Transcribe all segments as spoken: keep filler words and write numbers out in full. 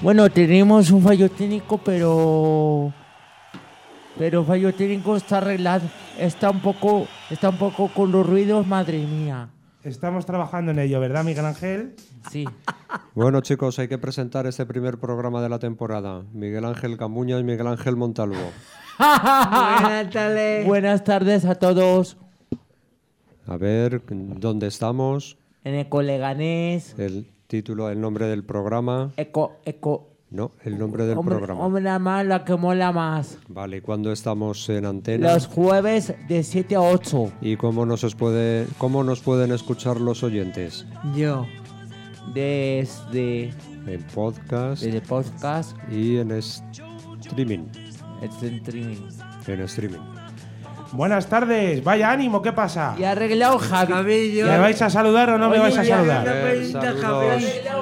Bueno, tenemos un fallo técnico, pero... Pero el fallo técnico está arreglado. Está un poco, está un poco con los ruidos, madre mía. Estamos trabajando en ello, ¿verdad, Miguel Ángel? Sí. Bueno, chicos, hay que presentar este primer programa de la temporada. Miguel Ángel Camuñas y Miguel Ángel Montalvo. Buenas tardes. Buenas tardes a todos. A ver, ¿dónde estamos? En Eco Leganés. El título, el nombre del programa. Eco, eco. No, el nombre del hombre, programa. Hombre, la más, la que mola más. Vale, ¿y cuándo estamos en antena? Los jueves de siete a ocho. ¿Y cómo nos, os puede, cómo nos pueden escuchar los oyentes? Yo. Desde... En podcast. Desde podcast. Y en streaming. En streaming. En streaming. Buenas tardes, vaya ánimo, ¿qué pasa? Y ha arreglado Javi. Javi ¿Me vais a saludar o no Oye, me vais a saludar? Eh, saludos.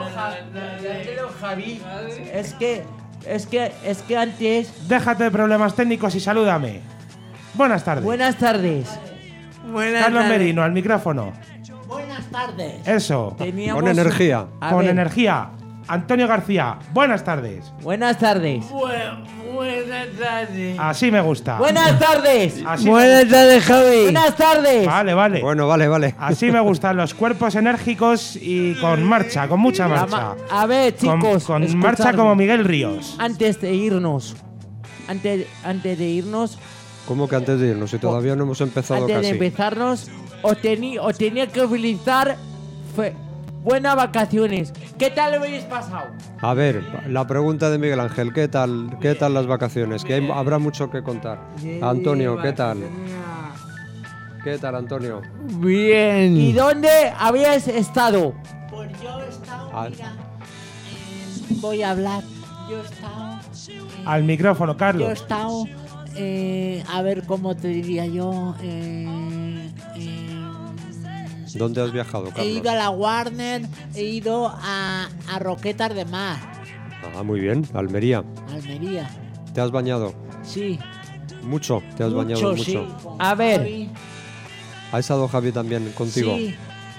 Javi. Es que, es que, es que antes... Déjate de problemas técnicos y salúdame. Buenas tardes. Buenas tardes. Buenas Carlos tardes. Merino, al micrófono. Buenas tardes. Eso, Teníamos Con energía. A con ver, energía. Antonio García, buenas tardes. Buenas tardes. Bu- buenas tardes. Así me gusta. Buenas tardes. Así Buenas tardes, Javi. Buenas tardes. me... Vale, vale. Bueno, vale, vale. Así me gustan los cuerpos enérgicos y con marcha, con mucha La marcha. ma- A ver, Con, chicos. con escuchadme. marcha como Miguel Ríos. Antes de irnos. Antes, antes de irnos. ¿Cómo que antes de irnos? Si todavía no hemos empezado Antes casi. de empezarnos. Os, tení, os tenía que utilizar. Fe, buenas vacaciones. ¿Qué tal lo habéis pasado? A ver, la pregunta de Miguel Ángel, ¿qué tal, qué tal las vacaciones? Que hay- habrá mucho que contar. Antonio, ¿qué tal? ¿Qué tal, Antonio? Bien. ¿Y dónde habíais estado? Pues yo he estado, Ah. mira, eh, voy a hablar. Yo he estado, Al micrófono, yo he Carlos. estado, eh, a ver cómo te diría yo, eh, eh, ¿Dónde has viajado, he ido a Carlos? la Warner, he ido a, a Roquetas de Mar, Ah, muy bien, Almería. Almería. ¿Te has bañado? Sí, Mucho, te has mucho, bañado mucho. sí. con A ver. Javi. ¿Ha estado Javi también contigo? Sí,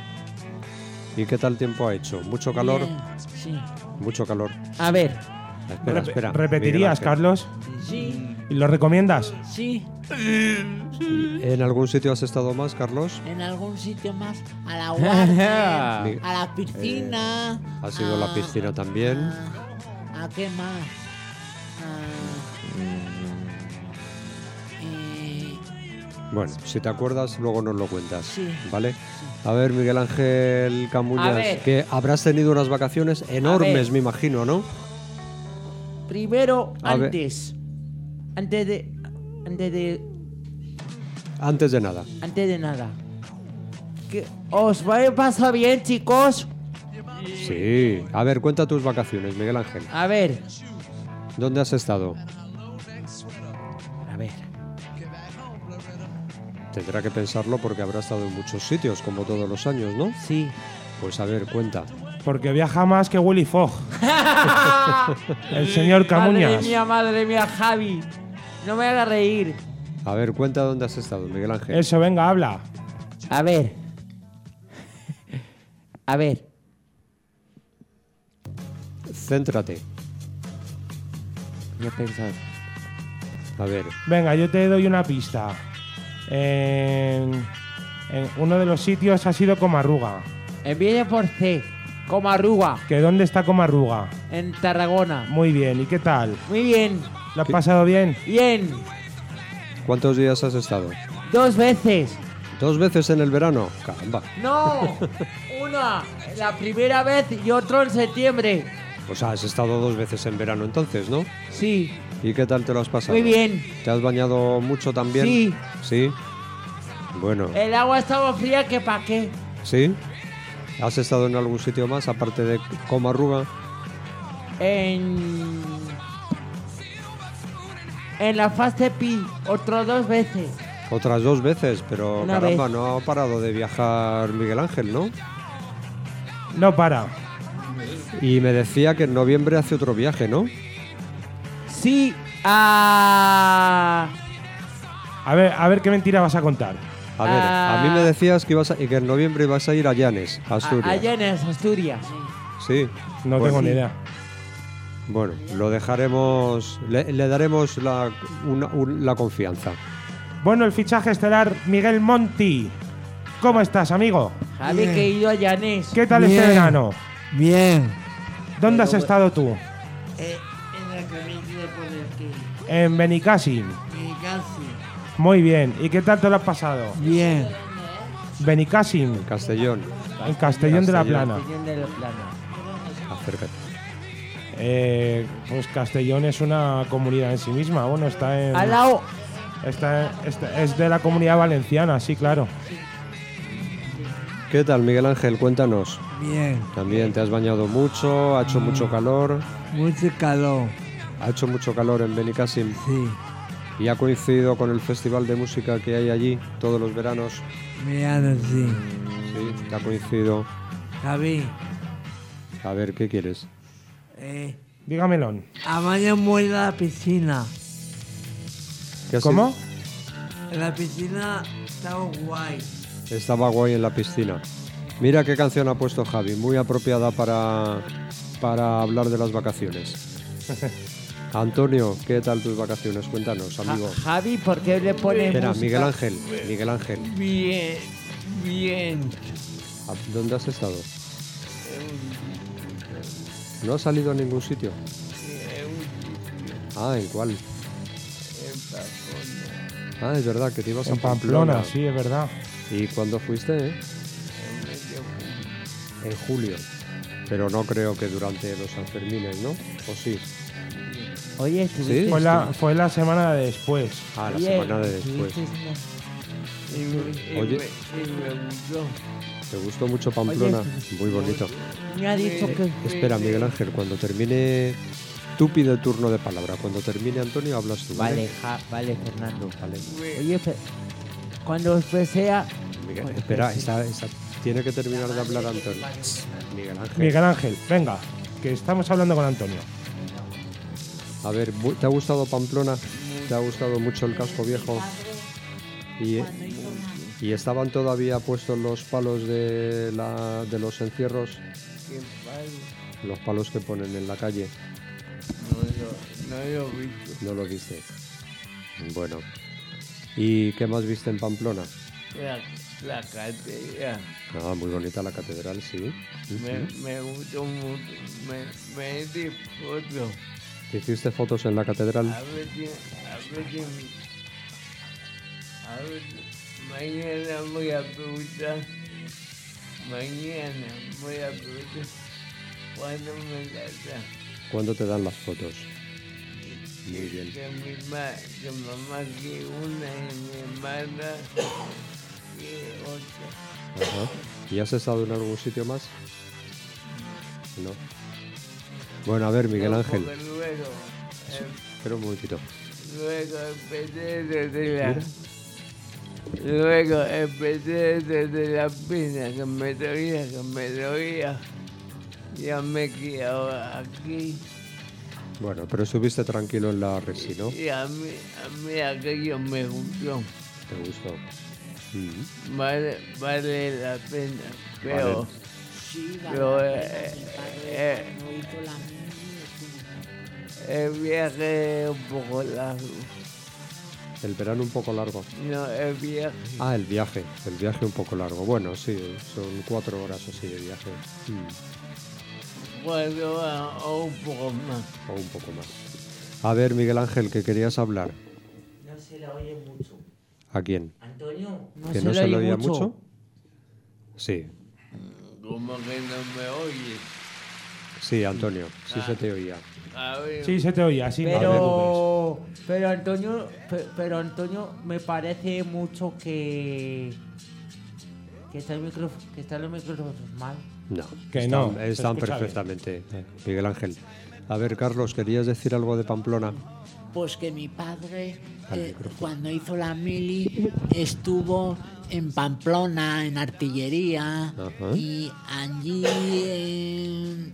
¿Y qué tal tiempo ha hecho? ¿Mucho calor? bien, sí, Mucho calor. A ver. Espera, Rep- espera. ¿Repetirías, Miguel Ángel. Carlos? sí, ¿Y lo recomiendas? sí. ¿En algún sitio has estado más, Carlos? En algún sitio más, a la Warner, Mi- a la piscina. ha sido la a- piscina también. ¿A, a qué más? A- eh, Bueno, si te acuerdas, luego nos lo cuentas. Sí. ¿Vale? A ver, Miguel Ángel A Camuñas, ver. que habrás tenido unas vacaciones enormes, ver. me imagino, ¿no? Primero, A ver. antes. Antes de. Antes de. Antes de nada. Antes de nada. ¿Qué- ¿Os va a pasar bien, chicos? Sí. A ver, cuenta tus vacaciones, Miguel Ángel. A ver. ¿Dónde has estado? A ver. Tendrá que pensarlo porque habrá estado en muchos sitios, como todos los años, ¿no? Sí. Pues a ver, cuenta. Porque viaja más que Willy Fogg. El señor Madre Camuñas. mía, madre mía, Javi. No me hagas reír. A ver, cuenta dónde has estado, Miguel Ángel. Eso, venga, habla. A ver. A ver. Céntrate. Yo he pensado. A ver. Venga, yo te doy una pista. En, en uno de los sitios ha sido Comarruga. Empiece por C. Comarruga. ¿Que dónde está Comarruga? En Tarragona. Muy bien, ¿y qué tal? Muy bien. ¿Lo has pasado bien? Bien. ¿Cuántos días has estado? Dos veces. ¿Dos veces en el verano? Caramba. No. Una. La primera vez y otro en septiembre. O sea, has estado dos veces en verano entonces, ¿no? Sí. ¿Y qué tal te lo has pasado? Muy bien. ¿Te has bañado mucho también? Sí. ¿Sí? Bueno, El agua estaba fría que pa' qué. ¿sí? ¿Has estado en algún sitio más aparte de Comarruga? En. En la fase Pi. Otro dos veces. Otras dos veces, pero Una caramba, vez. no ha parado de viajar Miguel Ángel, ¿no? No para. Y me decía que en noviembre hace otro viaje, ¿no? Sí. A. A ver, a ver qué mentira vas a contar. A ver, a mí me decías que ibas a, y que en noviembre ibas a ir a Llanes, a Asturias. Allá en Asturias. Sí. No Pues tengo sí. ni idea. Bueno, lo dejaremos, le, le daremos la, una- un- la confianza. Bueno, el fichaje estelar Miguel Monti. ¿Cómo estás, amigo? Javi, Bien. que he ido a Llanés. ¿Qué tal Bien. este verano? Bien. ¿Dónde has Pero- estado tú? Eh, en la clínica de poder que En Benicàssim. mi casi. Muy bien. ¿Y qué tal te lo has pasado? Bien. Benicàssim, Castellón, en Castellón de la Castellón. Plana. Castellón de la Plana. acércate. Eh, pues Castellón es una comunidad en sí misma. Bueno, está en. Al lado. está- está- es de la comunidad valenciana, sí, claro. ¿Qué tal, Miguel Ángel? Cuéntanos. Bien. También te has bañado mucho, ha hecho mucho calor, Mucho calor. ha hecho mucho calor en Benicàssim Sí. y ha coincidido con el festival de música que hay allí todos los veranos. Mirando sí. Sí, que ha coincidido. Javi. A ver, ¿qué quieres? Eh, Dígamelo. a mañana muere la piscina. ¿Qué has ¿Cómo? En la piscina está guay. Estaba guay en la piscina. Mira qué canción ha puesto Javi, muy apropiada para, para hablar de las vacaciones. Antonio, ¿qué tal tus vacaciones? Cuéntanos, amigo. Ja- Javi, ¿por qué le pones Espera, música? Miguel Ángel, Miguel Ángel, Bien, bien. ¿a- ¿dónde has estado? ¿No has salido a ningún sitio? Ah, ¿en cuál? Ah, es verdad, que te ibas En a Pamplona. Pamplona, sí, es verdad. ¿Y cuándo fuiste? eh? En julio. Pero no creo que durante los Sanfermines, ¿no? ¿O sí? Oye, estuviste... ¿Sí? Fue la, fue la semana de después. Ah, la Oye, semana de después. estuviste en- Y, Oye. me, y me gustó. ¿Te gustó mucho Pamplona? Muy bonito. Me ha dicho que... Espera, Miguel Ángel, cuando termine... Tú pide turno de palabra. Cuando termine Antonio, hablas tú. Vale, ja- vale, Fernando. Vale. Oye, Fe- cuando sea... Miguel, espera, esa- esa- tiene que terminar de hablar Antonio. Miguel Ángel. Miguel Ángel, venga, que estamos hablando con Antonio. A ver, bu- ¿te ha gustado Pamplona? ¿Te ha gustado mucho el casco viejo? Y, y estaban todavía puestos los palos de, la, de los encierros, Qué padre. los palos que ponen en la calle. No lo, no lo he visto. No lo viste. Bueno. ¿Y qué más viste en Pamplona? La, la catedral. Ah, muy bonita la catedral, sí. Me, Ujú. me gustó mucho. Me, me hice foto. ¿Te hiciste fotos en la catedral? A ver si, a ver si, a ver, mañana voy a preguntar, mañana voy a preguntar cuándo me las da. ¿Cuándo te dan las fotos? Muy bien. Que mi ma, que mamá que una y mi hermana que otra. Ajá. ¿Y has estado en algún sitio más? No. Bueno, a ver, Miguel No, Ángel. porque luego, eh, Espera un momentito. luego empecé desde la... Luego empecé desde la pina que me doía, que me doía. Ya me quedo aquí. Bueno, pero estuviste tranquilo en la resi, ¿no? Y a mí, a mí aquello me gustó. ¿Te gustó? Mm. Vale, vale la pena. Pero, Vale. Sí, la pero verdad eh, que mi padre eh, no hizo la mili, estuvo- el viaje es un poco largo. El verano un poco largo. No, el viaje. Ah, el viaje. El viaje un poco largo. Bueno, sí, son cuatro horas o así de viaje. Mm. Cuando va o un poco más. O un poco más. A ver, Miguel Ángel, que querías hablar. No se le oye mucho. ¿A quién? Antonio, no ¿Que se no le se le oye oía mucho. mucho? Sí. Como que no me oye. Sí, Antonio. Sí se te oía. A ver, Sí, se te oía, sí. no te Pero, pero Antonio, pe- pero Antonio, me parece mucho que que está el micrófono, que están los micrófonos mal. No. Que están, no, se Están escucha perfectamente. Miguel Ángel. A ver, Carlos, ¿querías decir algo de Pamplona? Pues que mi padre, Al eh, micrófono. cuando hizo la mili, estuvo en Pamplona, en artillería, Ajá. y allí en,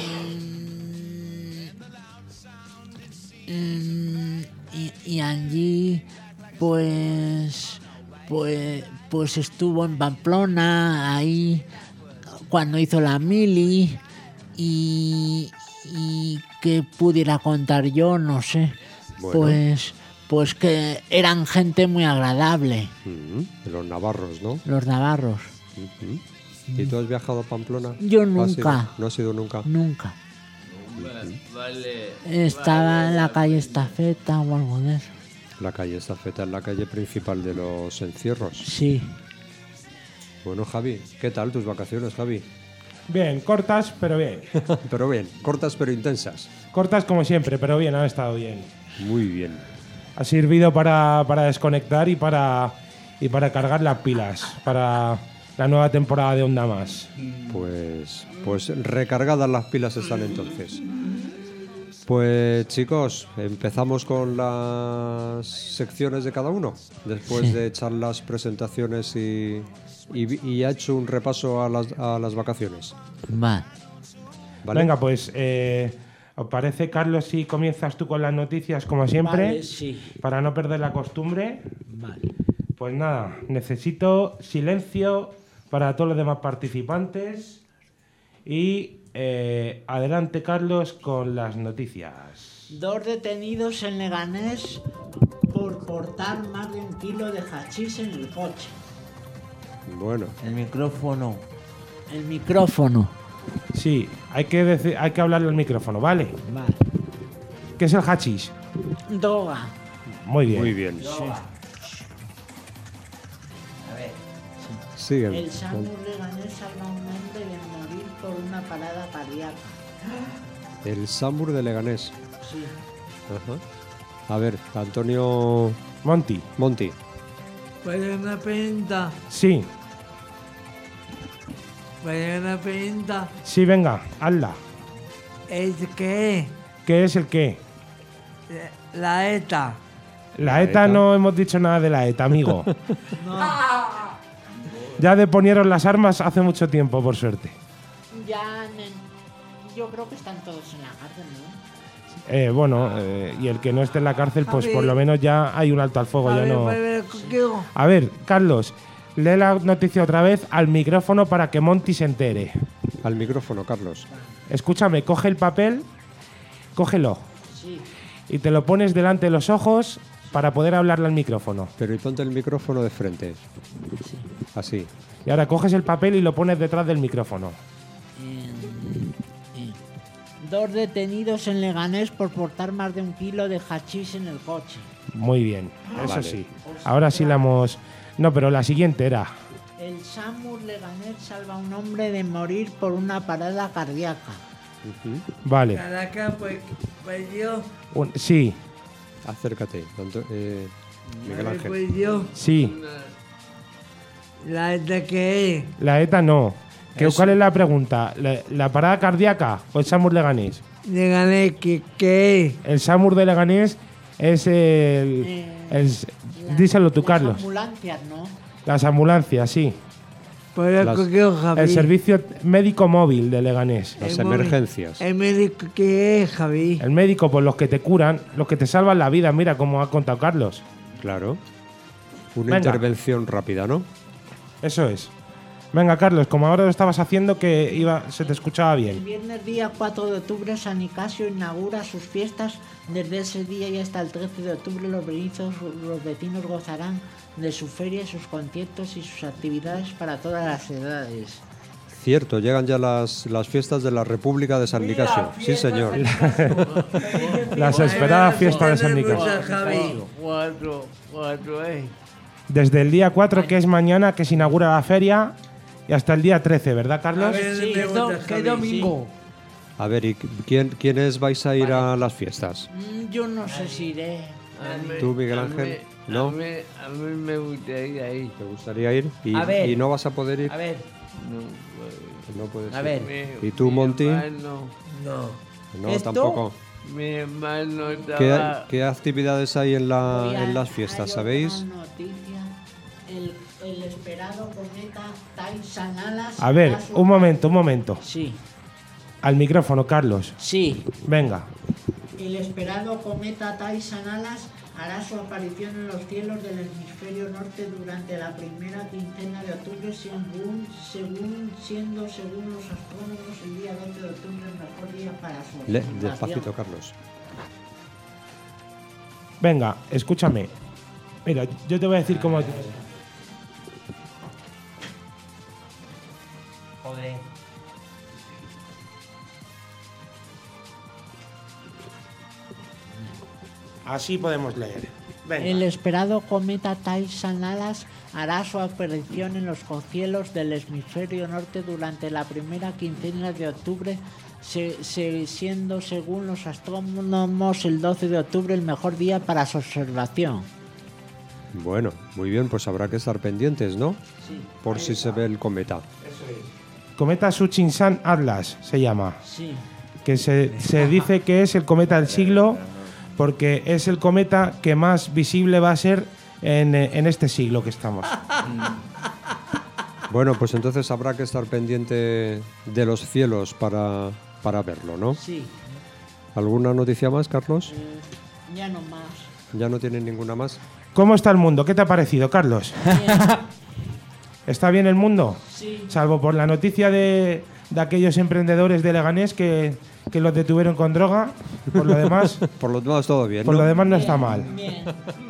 en- en- y, y allí pues pues pues estuvo en Pamplona ahí cuando hizo la mili y, y que pudiera contar yo, no sé. Bueno. Pues, pues que eran gente muy agradable, Mm, los navarros, ¿no? los navarros. Ujú. ¿Y tú has viajado a Pamplona? Yo ¿Has nunca. ido? ¿No has ido nunca? Nunca. Vale. Estaba en la calle Estafeta o algo de eso. La calle Estafeta es la calle principal de los encierros. Sí. Bueno, Javi, ¿qué tal tus vacaciones, Javi? Bien, cortas, pero bien. Pero bien, cortas pero intensas. Cortas como siempre, pero bien, han estado bien. Muy bien. Ha servido para, para desconectar y para, y para cargar las pilas para la nueva temporada de Onda Más. Pues, pues recargadas las pilas están entonces. Pues chicos, empezamos con las secciones de cada uno. Después Sí. de echar las presentaciones y, y, y ha hecho un repaso a las, a las vacaciones. Vale. ¿Vale? Venga, pues, eh, ¿os parece, Carlos, si comienzas tú con las noticias como siempre? Vale, sí. Para no perder la costumbre. Vale. Pues nada, necesito silencio para todos los demás participantes. Y eh, adelante, Carlos, con las noticias. Dos detenidos en Leganés por portar más de un kilo de hachís en el coche. Bueno, El micrófono. El micrófono. Sí, hay que, decir, hay que hablarle al micrófono, ¿vale? Vale. ¿Qué es el hachís? Droga. Muy bien. muy bien. Siguen. El SAMUR Leganés salva a un hombre de morir por una parada cardíaca. El Samur de Leganés. Sí. Ajá. A ver, Antonio Monty. Monti. Pues una pinta, Sí, pues una pinta. sí, venga, hazla. Es que ¿Qué es el qué? la ETA. La La ETA ETA. no hemos dicho nada de la ETA, amigo. Ya deponieron las armas hace mucho tiempo, por suerte. Ya, nen- yo creo que están todos en la cárcel, ¿no? Eh, bueno, eh, y el que no esté en la cárcel, pues Javi. por lo menos ya hay un alto al fuego, A ya ver, no. voy a ver contigo. A ver, Carlos, lee la noticia otra vez al micrófono para que Monty se entere. Al micrófono, Carlos. Escúchame, coge el papel, cógelo Sí. y te lo pones delante de los ojos para poder hablarle al micrófono. Pero y ponte el micrófono de frente. Así. Y ahora coges el papel y lo pones detrás del micrófono. Eh, eh. Dos detenidos en Leganés por portar más de un kilo de hachís en el coche. Muy bien, eso Vale. sí. Ahora sí la hemos... No, pero la siguiente era... El SAMUR Leganés salva a un hombre de morir por una parada cardíaca. Ujú. Vale. Caraca, pues, pues yo, Un- sí, Acércate, Anto- eh, Miguel eh, Ángel. pues yo, sí. la ETA que es. La ETA no. ¿Qué, ¿Cuál es la pregunta? ¿La, la parada cardíaca o el SAMUR Leganés? Le gané que, que es. El SAMUR de Leganés es el... Eh, el- La- díselo tú, las Carlos. ambulancias, ¿no? Las ambulancias, sí. Pues lo Las- cogió Javi. El servicio médico móvil de Leganés. Las El móvil. emergencias. El médico que es, Javi. El médico, pues los que te curan, los que te salvan la vida, mira como ha contado Carlos. Claro. Una Venga. intervención rápida, ¿no? Eso es. Venga, Carlos, como ahora lo estabas haciendo que iba, se te escuchaba El bien. viernes día cuatro de octubre San Nicasio inaugura sus fiestas. Desde ese día y hasta el trece de octubre los vecinos, los vecinos gozarán de su feria, sus conciertos y sus actividades para todas las edades. Cierto, llegan ya las, las fiestas de la República de San Nicasio. Sí, señor. Las esperadas fiestas de San Tenemos Nicasio. a Javi. Cuatro, cuatro, eh. Desde el día cuatro, que es mañana, que se inaugura la feria, y hasta el día trece, ¿verdad, A Carlos? ver, Sí, me es gusta, do- Javi. que domingo. A ver, ¿y quién, quiénes vais a ir a las fiestas? Mm, Yo no sé si iré. A mí- ¿Tú, Miguel a Ángel? mí- ¿No? A mí, a mí me gustaría ahí. ¿Te gustaría ir? ¿Y, A ver. y no vas a poder ir? A ver, No No, puedes a ir. ver. mi- ¿Y tú, mi Monty? hermano- No. No, ¿Esto? tampoco. Mi hermano ¿Qué, estaba... qué actividades hay en, la, Hoy en hay- las fiestas, hay sabéis? otra noticia. El, el esperado cometa Tyson Alas. A ver, ha su- un momento, un momento. Sí, Al micrófono, Carlos. sí. Venga. El esperado cometa Tyson Alas hará su aparición en los cielos del hemisferio norte durante la primera quincena de octubre, según, según siendo, según los astrónomos, el día doce de octubre el mejor día para su Le, observación. despacito, Carlos. Venga, escúchame. Mira, yo te voy a decir cómo... Joder. Así podemos leer. Venga. El esperado cometa Tai-Sanalas hará su aparición en los cielos del hemisferio norte durante la primera quincena de octubre, se, se, siendo según los astrónomos el doce de octubre el mejor día para su observación. Bueno, muy bien, pues habrá que estar pendientes, ¿no? Sí. Por si se ve el cometa. Cometa Tsuchinshan Atlas se llama. Sí. Que se, se dice que es el cometa del siglo porque es el cometa que más visible va a ser en, en este siglo que estamos. Bueno, pues entonces habrá que estar pendiente de los cielos para, para verlo, ¿no? Sí. ¿Alguna noticia más, Carlos? Eh, ya no más. ¿Ya no tienen ninguna más? ¿Cómo está el mundo? ¿Qué te ha parecido, Carlos? Bien. ¿Está bien el mundo? Sí. Salvo por la noticia de, de aquellos emprendedores de Leganés que, que los detuvieron con droga. Por lo demás, Por lo demás todo bien, por ¿no? lo demás no está mal. Bien.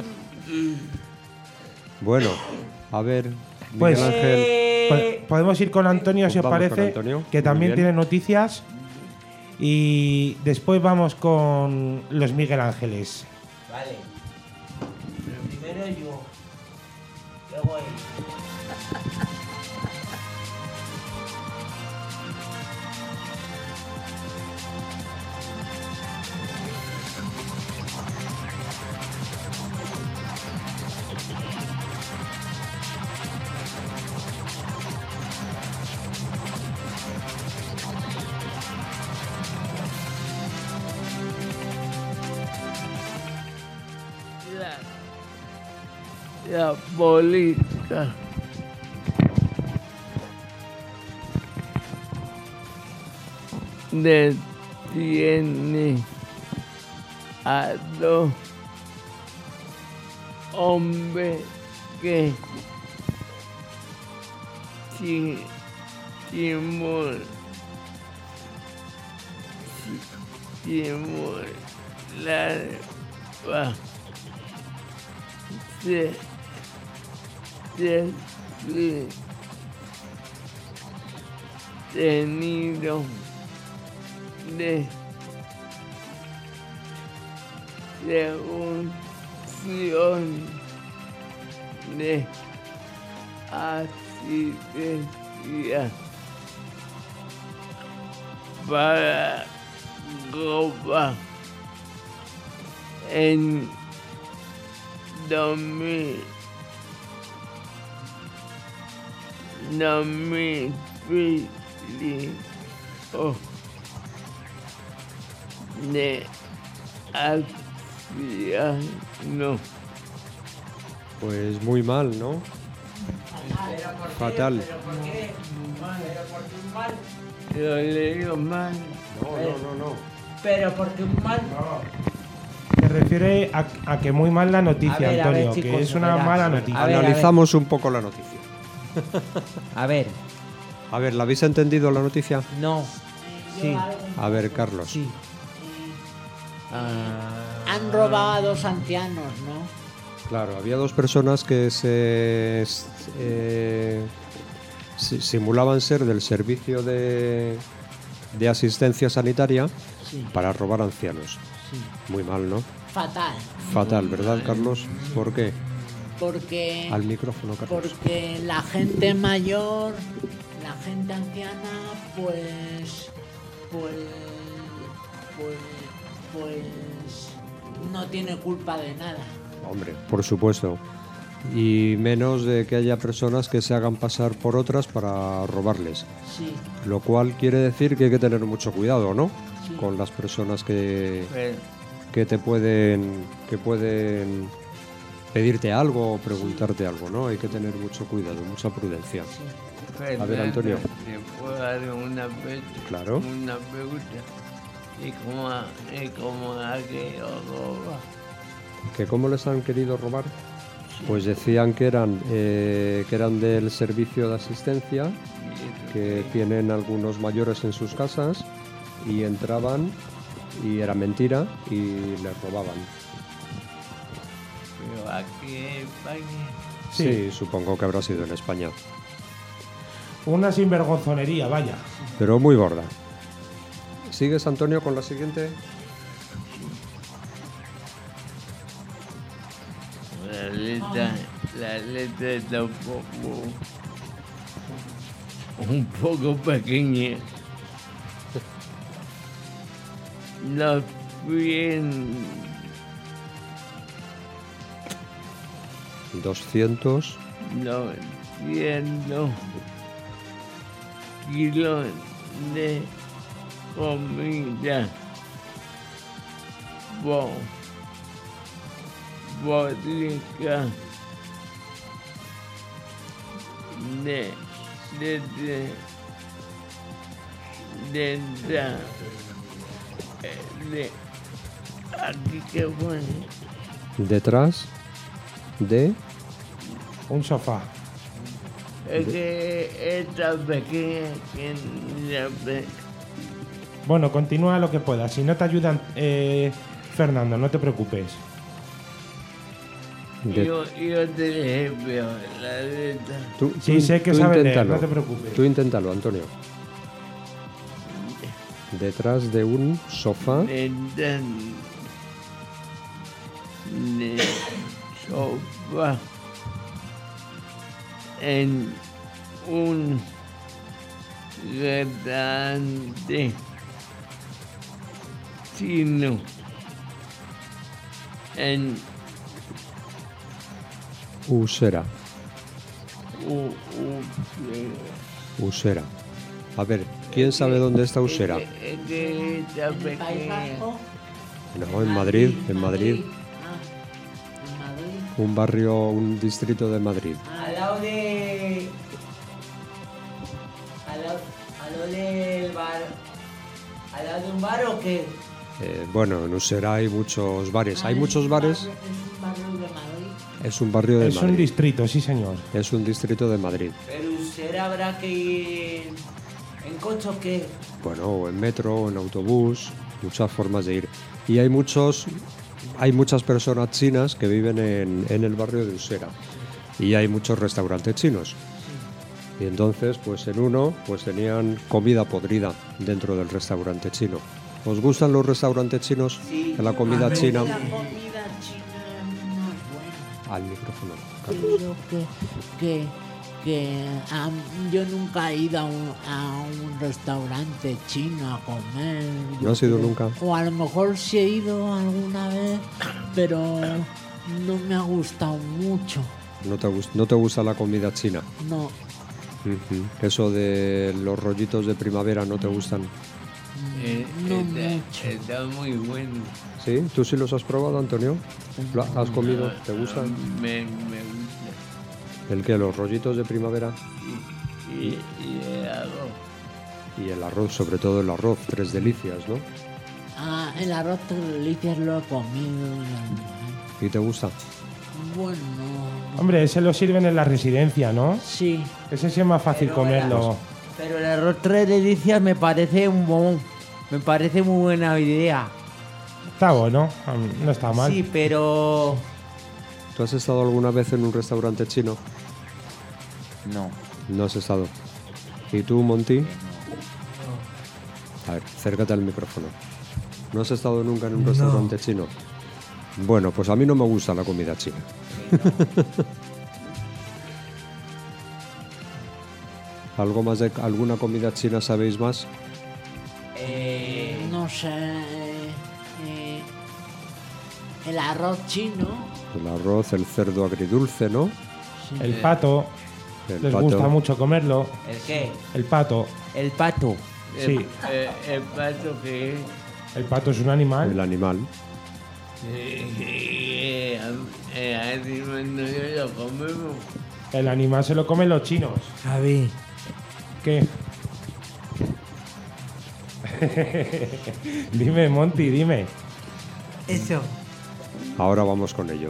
Bueno, a ver, Miguel Pues- Ángel. Po- Podemos ir con Antonio, Pues si os vamos con parece, Antonio. que Muy también bien. tiene noticias. Y después vamos con los Miguel Ángeles. Vale. Pero primero yo. Luego él. La, la política detiene a dos hombres que si- simul- si- simulaba se, se, se- tenido de función de asistencia para robar en dos mil domicilio de ancianos. Pues muy mal, ¿no? Fatal. ¿Pero por qué? ¿Pero por qué un mal? Lo leo mal. No, no, no, no. ¿Pero por qué un mal? Se refiere a, a que muy mal la noticia, A ver, a ver, Antonio, chicos, que es una verás. mala noticia. A ver, Analizamos un poco la noticia. A ver, A ver, ¿la habéis entendido la noticia? no. Sí, A ver, Carlos. sí. Ah, Han robado a dos ancianos, ¿no? Claro, había dos personas que se eh, si- simulaban ser del servicio de, de asistencia sanitaria Sí, para robar ancianos. sí. Muy mal, ¿no? Fatal. Fatal, ¿verdad, Carlos? ¿Por qué? Porque, Al micrófono, Carlos. porque la gente mayor, la gente anciana, pues, pues, pues, pues, no tiene culpa de nada. Hombre, por supuesto. Y menos de que haya personas que se hagan pasar por otras para robarles. Sí, Lo cual quiere decir que hay que tener mucho cuidado, ¿no? Sí. Con las personas que, Pero, que te pueden que pueden pedirte algo o preguntarte algo, ¿no? Hay que tener mucho cuidado, mucha prudencia. sí. A ver, Antonio. ¿Te puedo dar una, pe- Claro. una pregunta? ¿Y cómo, y cómo ha que roba? ¿Que cómo les han querido robar? Pues decían que eran, eh, que eran del servicio de asistencia, que tienen algunos mayores en sus casas y entraban y era mentira y les robaban. Pero aquí en España. Sí. Sí. Supongo que habrá sido en España. Una sinvergonzonería, vaya. Pero muy gorda. ¿Sigues, Antonio, con la siguiente? La letra, la letra está un poco, un poco pequeña. Los cien, doscientos. los cientos kilos de comida. Bo, vodka de de de de de, de aquí que pone Detrás de... Un sofá. es que esta pequeña que la ve. Bueno, continúa lo que puedas. Si no te ayudan, eh, Fernando, no te preocupes. de- Yo, yo te veo la letra. Tú, Sí, tú- sé que tú sabes leer, inténtalo. no te preocupes. Tú inténtalo, Antonio. Detrás de un sofá. De dan de sofá en un restaurante chino en Usera. U, U, Usera. A ver, ¿quién sabe dónde está Usera? Es que- es que esta ¿En el País pequeña. Vasco? No, en Madrid, en Madrid. Ah, en Madrid. Un barrio, un distrito de Madrid. Al lado de. Al lado, al lado del bar. ¿Al lado de un bar o qué? Eh, bueno, en Usera hay muchos bares. Ah, Hay es muchos un bares. barrio- Es un barrio de Madrid. Es un barrio de Es un Madrid. distrito, sí, señor. Es un distrito de Madrid. Pero usted habrá que ir. ¿En coche o qué? Bueno, o en metro, o en autobús, muchas formas de ir. Y hay muchos, hay muchas personas chinas que viven en, en el barrio de Usera. Y hay muchos restaurantes chinos. Y entonces, pues en uno, pues tenían comida podrida dentro del restaurante chino. ¿Os gustan los restaurantes chinos? Sí. Que la comida A ver, china... La comida china no es buena. Al micrófono. Creo que, que, que am, yo nunca he ido a un, a un restaurante chino a comer. ¿No yo has ido creo. nunca? O a lo mejor sí he ido alguna vez, pero no me ha gustado mucho. ¿No te, gust- no te gusta la comida china? No, Ujú. Eso de los rollitos de primavera no te gustan. Eh, no está, mucho. está muy bueno. ¿Sí? ¿Tú sí los has probado, Antonio? ¿Lo ¿Has comido? ¿Te gustan? Me, me gusta. ¿El qué? ¿Los rollitos de primavera? Y, y, y el arroz. Y el arroz, sobre todo el arroz, tres delicias, ¿no? Ah, el arroz de delicias lo he comido. y- ¿Y te gusta? Bueno, no- Hombre, ese lo sirven en la residencia, ¿no? sí. Ese sí es más fácil Pero comerlo. Pero el arroz tres delicias me parece un bon- Me parece muy buena idea. Está bueno, mm, no está mal. Sí, pero. ¿Tú has estado alguna vez en un restaurante chino? No. No has estado. ¿Y tú, Monty? A ver, acércate al micrófono. ¿No has estado nunca en un restaurante chino? Bueno, pues a mí no me gusta la comida china. ¿Algo más de alguna comida china sabéis más? Eh, No sé. eh, eh, el arroz chino. El arroz, el cerdo agridulce, ¿no? sí. El pato, El les pato. gusta mucho comerlo. ¿El qué? El pato, El pato. sí. El, el, el pato que es. El pato es un animal. El animal. Eh, eh, así cuando yo lo comemos. El animal se lo comen los chinos. Javi. ¿Qué? dime, Monty, dime. Eso. Ahora vamos con ello.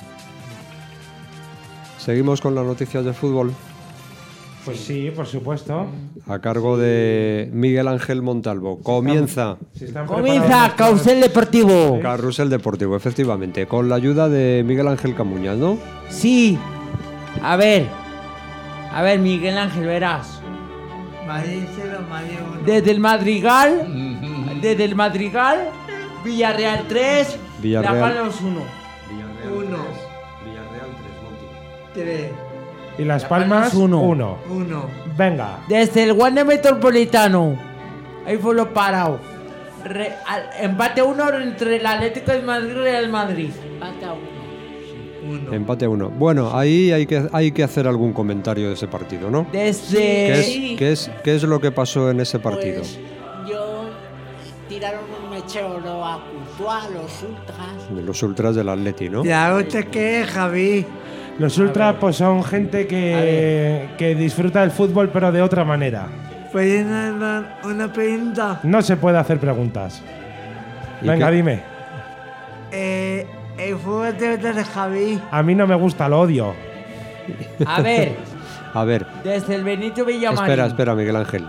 Seguimos con las noticias de fútbol Pues sí, por supuesto. a cargo de Miguel Ángel Montalvo. Comienza Si están Comienza preparados Carrusel Deportivo. Carrusel Deportivo, efectivamente, con la ayuda de Miguel Ángel Camuñas, ¿no? Sí. A ver. A ver, Miguel Ángel, verás. Madrid cero, Madrid uno. Desde el Madrigal. Desde el Madrigal. Villarreal tres. Villarreal. La Palmas uno. Uno. Villarreal tres, Monti. Tres. Y Las La Palmas, Palmas, uno. uno. Uno. Venga. Desde el Wanda Metropolitano. Ahí fue lo parado. Re- al- empate uno entre el Atlético de Madrid y el Real Madrid. Empate a uno. Uno. Empate a uno. Bueno, ahí hay que, hay que hacer algún comentario de ese partido, ¿no? Desde. ¿Qué es, qué es, qué es lo que pasó en ese partido? Pues yo tiraron un mechero a Courtois, los ultras. Los ultras del Atleti, ¿no? ¿La otra qué es, Javi? Los ultras pues son gente que, que disfruta del fútbol pero de otra manera. ¿Puedes dar una pregunta? No se puede hacer preguntas. ¿Y Venga, qué? dime. Eh, el fútbol te gusta de Javi. A mí no me gusta, lo odio. A ver. A ver, Desde el Benito Villamarín. espera, espera, Miguel Ángel.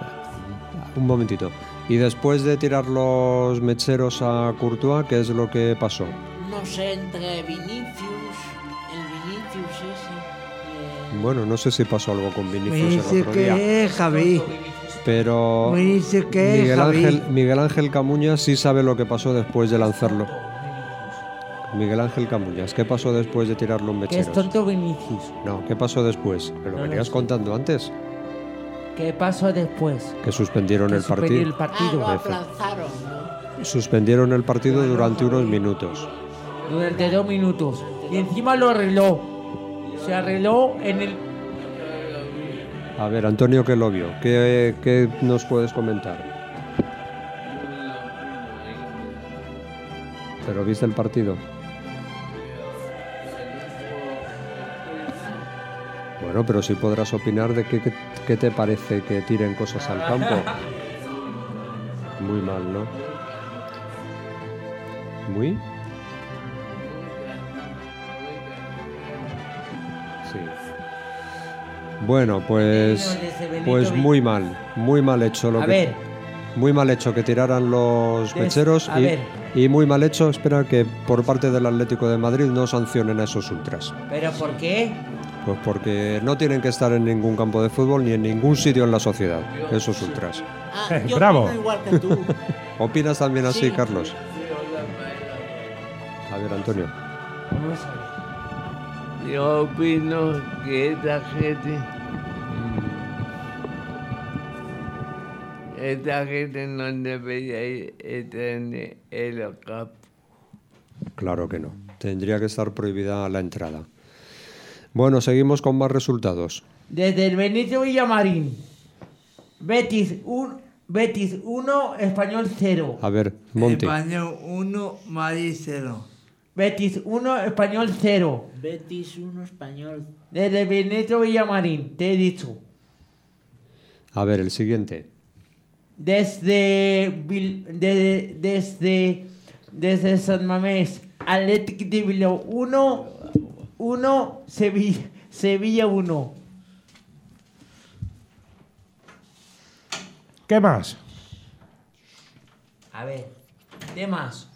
Un momentito. Y después de tirar los mecheros a Courtois, ¿qué es lo que pasó? No sé, entre Vinicius, el Vinicius ese. y Bueno, no sé si pasó algo con Me Vinicius el dice otro día, que es, Javi. pero Me dice que es, Miguel Javi. Ángel, Miguel Ángel Camuñas sí sabe lo que pasó después de lanzarlo. Miguel Ángel Camuñas, ¿qué pasó después de tirar los Que mecheros? es tonto Vinicius. No, ¿qué pasó después? Me lo No lo venías sé. contando antes, ¿Qué pasó después? que suspendieron Que el suspendí partido. el partido. Ah, lo aplazaron, ¿no? Suspendieron el partido durante unos minutos. Durante dos minutos. Y encima lo arregló. Se arregló en el. A ver, Antonio, que lo vio, ¿qué, qué nos puedes comentar? ¿Pero viste el partido? Bueno, pero sí podrás opinar de qué, qué, qué te parece que tiren cosas al campo. Muy mal, ¿no? ¿Muy? Sí. Bueno, pues, pues muy mal, muy mal hecho lo A que, ver. muy mal hecho que tiraran los Des- mecheros a y, ver. y muy mal hecho, espera que por parte del Atlético de Madrid no sancionen a esos ultras. ¿Pero por qué? Pues porque no tienen que estar en ningún campo de fútbol ni en ningún sitio en la sociedad, esos ultras. Ah, Eh, yo bravo. opino igual que tú. ¿Opinas también así, Sí. Carlos? A ver, Antonio. Vamos a ver. Yo opino que esta gente. Esta gente no debería ir estar en el campo. Claro que no. Tendría que estar prohibida la entrada. Bueno, seguimos con más resultados. Desde el Benito Villamarín. Betis uno, Betis uno, Español cero. A ver, Monty. Español uno, Madrid cero. Betis uno, Español cero. Betis uno, Español. Desde el Benito Villamarín, te he dicho. A ver, el siguiente. Desde, Bil- de- desde, desde San Mamés, Athletic de Bilbao uno, uno, Sevilla, Sevilla uno. ¿Qué más? A ver, ¿qué más?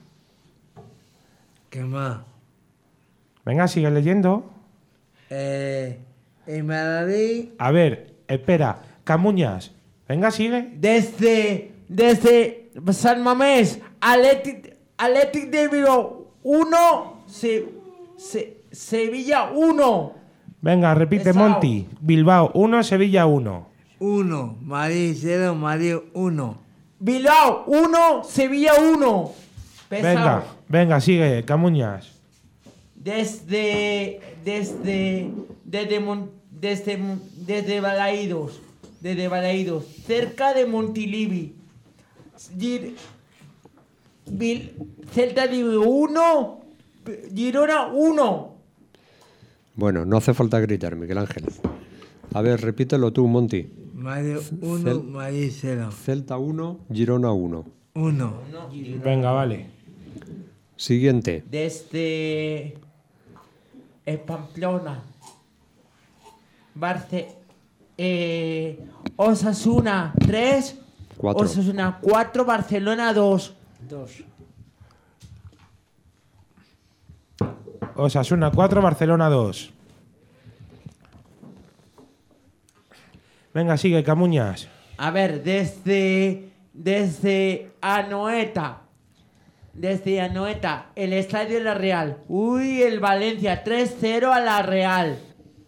¿Qué más? Venga, sigue leyendo. Eh, en Madrid. A ver, espera. Camuñas. Venga, sigue. Desde, desde San Mamés, Athletic, Athletic de Bilbao uno, Se- Se- Sevilla uno. Venga, repite, Pesao. Monty. Bilbao uno, Sevilla uno. uno, Madrid cero, Madrid uno. Bilbao uno, Sevilla uno. Pesado. Venga, venga, sigue, Camuñas. Desde, desde, desde, Mon- desde, desde Balaídos, desde Balaídos, cerca de Montilivi. Gir- Bil- Celta de Vigo uno, Girona uno. Bueno, no hace falta gritar, Miguel Ángel. A ver, repítelo tú, Monty. Madrid uno, Cel- Madrid cero. Celta uno, Girona uno. uno. Venga, vale. Siguiente. Desde eh, Pamplona. Barce, eh, Osasuna tres. Cuatro. Osasuna cuatro, Barcelona dos. Dos. Osasuna cuatro, Barcelona dos. Venga, sigue, Camuñas. A ver, desde, desde Anoeta. Desde Anoeta, el Estadio de la Real. Uy, el Valencia tres cero a la Real.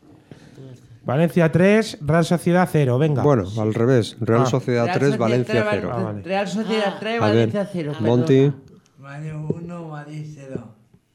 Valencia tres, Real Sociedad cero. Venga. Bueno, al revés. Real Ah. Sociedad Real tres, Sociedad Valencia tres, cero. Ah, vale. Real Sociedad tres, A Valencia ver, cero. Monty. Madrid uno, Madrid cero.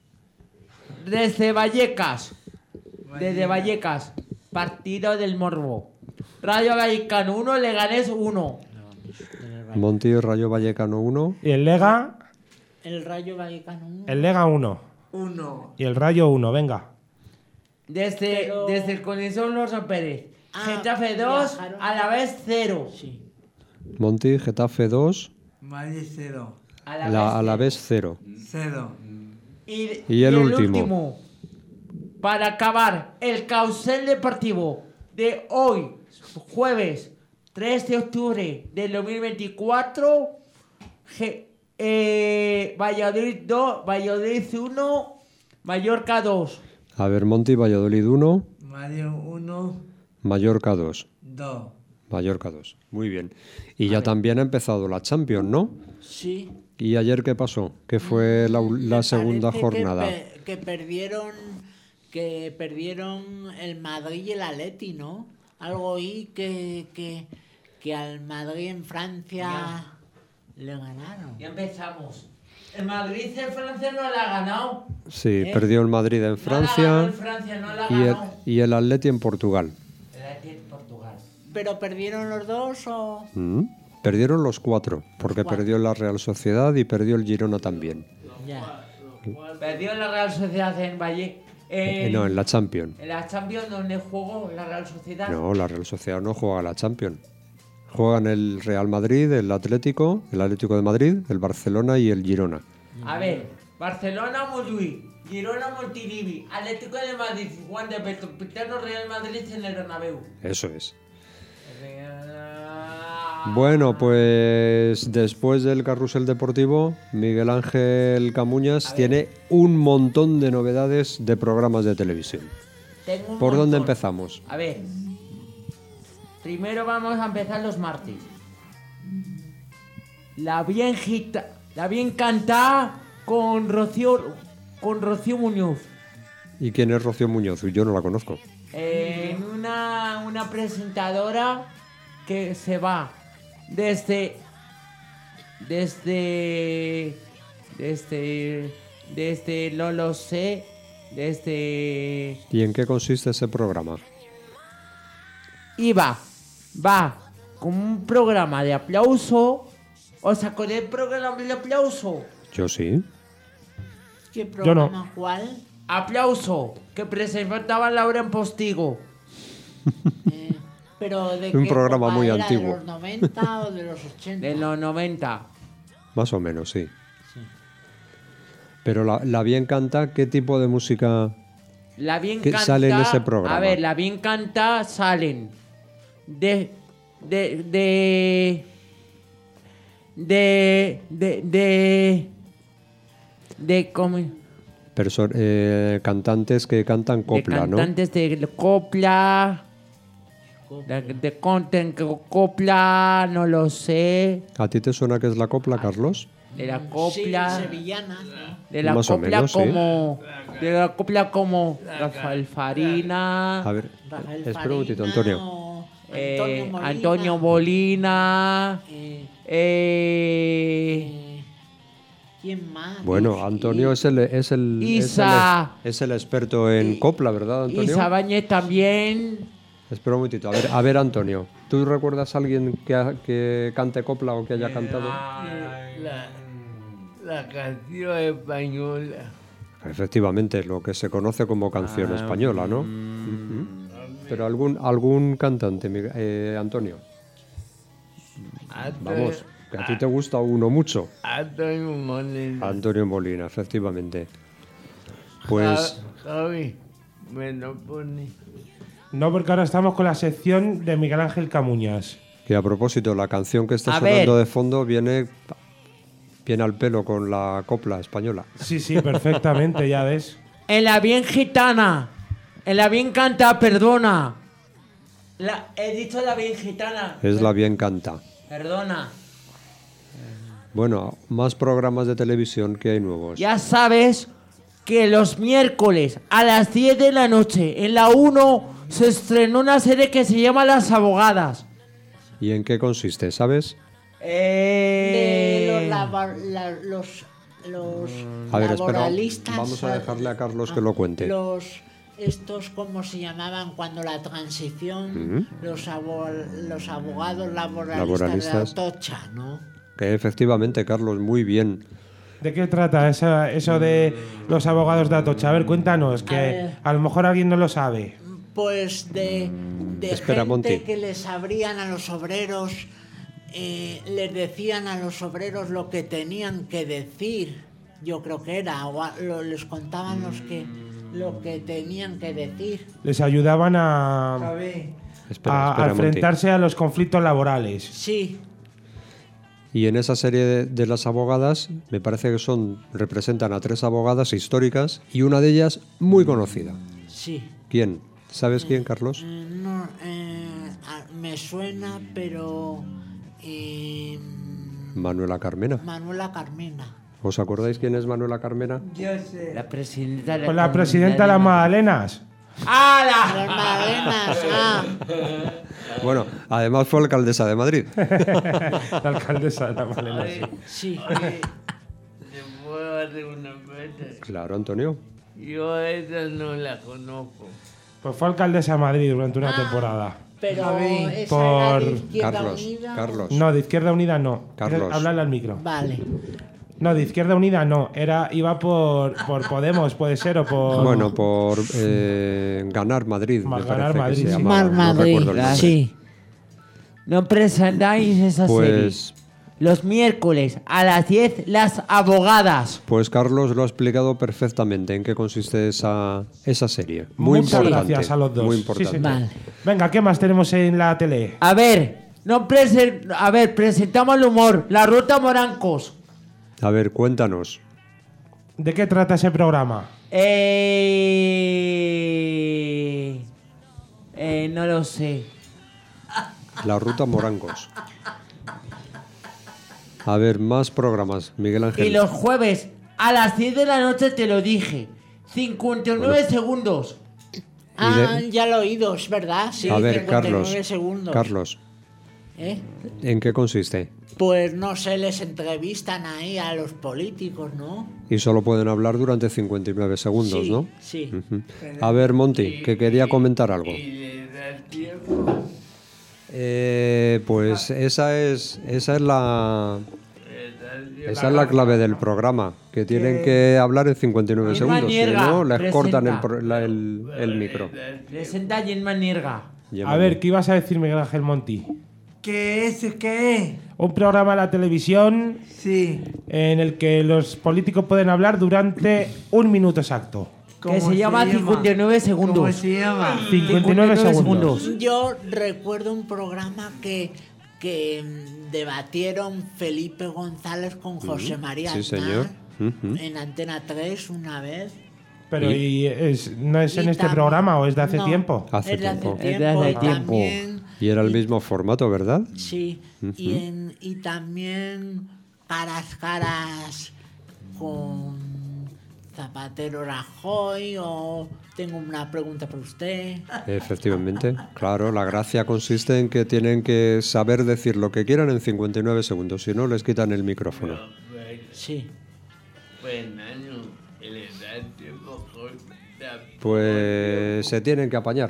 Desde Vallecas. Desde Vallecas. Partido del Morbo. Rayo Vallecano uno, Leganés uno. Monty, Rayo Vallecano uno. Y el Lega, El Rayo Vallecano uno. el Lega uno. Uno. Y el Rayo uno, venga. Desde, Pero- desde el Coliseo Loso Pérez. Ah, Getafe dos, viajaron. Alavés cero. Sí. Monty, Getafe dos. Madrid cero. Alavés La, cero. a la vez cero. Cero. Y, Y el último. Para acabar, el Carrusel Deportivo de hoy, jueves tres de octubre del dos mil veinticuatro. Ge- eh, Valladolid dos, Valladolid uno, Mallorca dos. A ver, Monty, Valladolid uno. Madrid uno, Mallorca dos. dos. Mallorca dos. Muy bien. Y ya también ha empezado la Champions, ¿no? Sí. ¿Y ayer qué pasó? ¿Qué fue la, la Me segunda parece jornada? Que, pe- que perdieron que perdieron el Madrid y el Atleti, ¿no? Algo ahí que, que, que al Madrid en Francia le ganaron. Ya empezamos. El Madrid en Francia no la ha ganado. Sí, ¿Eh? perdió el Madrid en No la ganó Francia en Francia, no la y el, ganó. y el Atleti en Portugal. El Atleti en Portugal. ¿Pero perdieron los dos o...? Mm. Perdieron los cuatro, porque Cuatro. perdió la Real Sociedad y perdió el Girona también. Ya. Perdió la Real Sociedad en Valle. Eh, En, no, en la Champions. en la Champions donde jugó la Real Sociedad. No, la Real Sociedad no juega la Champions. Juegan el Real Madrid, el Atlético, el Atlético de Madrid, el Barcelona y el Girona. A ver, Barcelona Montjuïc, Girona Montilivi, Atlético de Madrid, Juan de Metropolitano, Real Madrid en el Bernabéu. Eso es. Real- Bueno, pues después del carrusel deportivo, Miguel Ángel Camuñas tiene un montón de novedades de programas de televisión. Tengo un ¿Por dónde montón. empezamos? A ver, primero vamos a empezar los martes. La bien gita, la bien cantada con Rocío, con Rocío Muñoz. ¿Y quién es Rocío Muñoz? Yo no la conozco. Eh, una, una presentadora que se va desde desde desde desde no lo sé desde ¿Y en qué consiste ese programa? y va va con un programa de aplauso. ¿Os acordáis del programa de aplauso? Yo sí. ¿Qué Yo no. programa cuál? Aplauso que presentaba Laura en Postigo. Eh, pero de Un qué programa época muy era, antiguo. ¿De los noventa o de los ochenta? De los noventa. Más o menos, sí. Pero la, la bien canta, ¿qué tipo de música? La bien ¿Qué canta. sale en ese programa? A ver, la bien canta salen de de de de de de de cómo Perso- eh, cantantes que cantan de copla, ¿no? cantantes de copla, de, de conten copla, no lo sé, ¿A ti te suena que es la copla, Carlos? de la Sí, copla, sevillana, ¿no? de la Más o copla menos, sí. como de la copla como Rafael Farina. A ver, Rafael espera un momentito, Farina Antonio. o Eh, Antonio Molina. Antonio Molina, Eh, eh, eh, ¿Quién más? Bueno, Y- Antonio es el, es el, es el, Isa. es el experto en copla, ¿verdad, y Antonio? Sabañez también. Espera un momentito. A ver, a ver, Antonio, ¿tú recuerdas a alguien que, ha- que cante copla o que haya cantado? La, la canción española. Efectivamente, lo que se conoce como canción española, ¿no? Ujú. Pero algún algún cantante, Miguel- eh, Antonio. Antonio, Vamos. Que a ti te gusta uno mucho. Antonio Molina. Antonio Molina, efectivamente. Pues Ja- Javi, me lo pone. No, porque ahora estamos con la sección de Miguel Ángel Camuñas. que a propósito, la canción que está A sonando ver. de fondo viene, viene al pelo con la copla española. Sí, sí, perfectamente, ya ves. En la bien gitana. En la bien canta, perdona. La, he dicho la bien gitana. Es la bien canta. Perdona. Bueno, más programas de televisión que hay nuevos. Ya sabes que los miércoles a las diez de la noche en la uno se estrenó una serie que se llama Las Abogadas. ¿Y en qué consiste, sabes? Eh... De los, labor- la- los, los A ver, espera, laboralistas. vamos a eh, dejarle a Carlos que ah, lo cuente. Los, estos, ¿cómo se llamaban cuando la transición? los, abo- los abogados laboralistas, Laboralistas. de Atocha, ¿no? Que efectivamente, Carlos, muy bien. ¿De qué trata esa- eso de los abogados de Atocha? A ver, cuéntanos, que A ver. a lo mejor alguien no lo sabe. Pues de, de Espera, gente Monty. que les abrían a los obreros, eh, les decían a los obreros lo que tenían que decir, yo creo que era, o a- lo- les contaban los que lo que tenían que decir. Les ayudaban a, a, Espera, a espera, Monty. enfrentarse a los conflictos laborales. Sí, Y en esa serie de, de las abogadas, me parece que son representan a tres abogadas históricas y una de ellas muy conocida. sí. ¿Quién? ¿Sabes quién, Carlos? Eh, no, eh, a- me suena, pero eh, Manuela Carmena. Manuela Carmena. ¿Os acordáis quién es Manuela Carmena? La presidenta de Con la presidenta de las Magdalenas. ¡Hala! Las Magdalenas, ah, Bueno, además fue alcaldesa de Madrid. La alcaldesa de las Magdalenas. sí. sí. ¿Te puedo hacer una pregunta? Claro, Antonio. Yo a esa no la conozco. Pues fue alcaldesa de Madrid durante una temporada. Pero esa Por- era de Izquierda Carlos, Unida. Carlos. No, de Izquierda Unida no. Carlos. Háblale al micro. Vale. No, de Izquierda Unida no. Era, iba por, por Podemos, puede ser, o por... Bueno, por eh, ganar Madrid. Más me ganar parece Madrid, que se sí. llamaba, Mar no Madrid, recuerdo el nombre. sí. No presentáis esa serie. Pues, Los miércoles a las diez, Las Abogadas. pues Carlos lo ha explicado perfectamente en qué consiste esa, esa serie. Muy Muchas importante. gracias a los dos. Muy Sí, importante. señor. Vale. Venga, ¿qué más tenemos en la tele? A ver, no presen- a ver, presentamos el humor. La Ruta Morancos. A ver, cuéntanos. ¿De qué trata ese programa? Eh... eh, no lo sé. La Ruta Morancos. A ver, más programas, Miguel Ángel. Y los jueves a las diez de la noche te lo dije. cincuenta y nueve segundos. Ah, de- ya lo he oído, es verdad. Sí, A ver, cincuenta y nueve Carlos. segundos. Carlos, ¿Eh? ¿en qué consiste? Pues no sé, les entrevistan ahí a los políticos, ¿no? Y solo pueden hablar durante cincuenta y nueve segundos, sí, ¿no? Sí. Ujú. A ver, Monty, que quería comentar algo. ¿Y le da tiempo? Eh, pues esa es, esa es la, ¿Le da tiempo? esa es la clave del programa, que tienen que hablar en cincuenta y nueve Irma segundos, si Nierga, no les presenta. cortan el, pro- la- el, el micro. Presenta a Gemma Nierga. A ver, ¿qué ibas a decir, Miguel Ángel Monti? ¿Qué es? ¿Qué? Un programa de la televisión Sí. en el que los políticos pueden hablar durante un minuto exacto. ¿Cómo Que se llama cincuenta y nueve segundos. ¿Cómo se llama? cincuenta y nueve segundos. Yo recuerdo un programa que, que mm, debatieron Felipe González con José María sí, Aznar señor. Ujú. en Antena tres una vez. Pero ¿y es, no es en Y este tam- programa o es de hace no, tiempo? Hace es de hace tiempo. tiempo. Es de hace y tiempo. también- Y era el mismo formato, ¿verdad? Sí, y, en- y también caras caras con Zapatero Rajoy o tengo una pregunta para usted. Efectivamente, claro, la gracia consiste en que tienen que saber decir lo que quieran en cincuenta y nueve segundos, si no les quitan el micrófono. Sí. Pues, Nano, le da tiempo corta. Pues se tienen que apañar.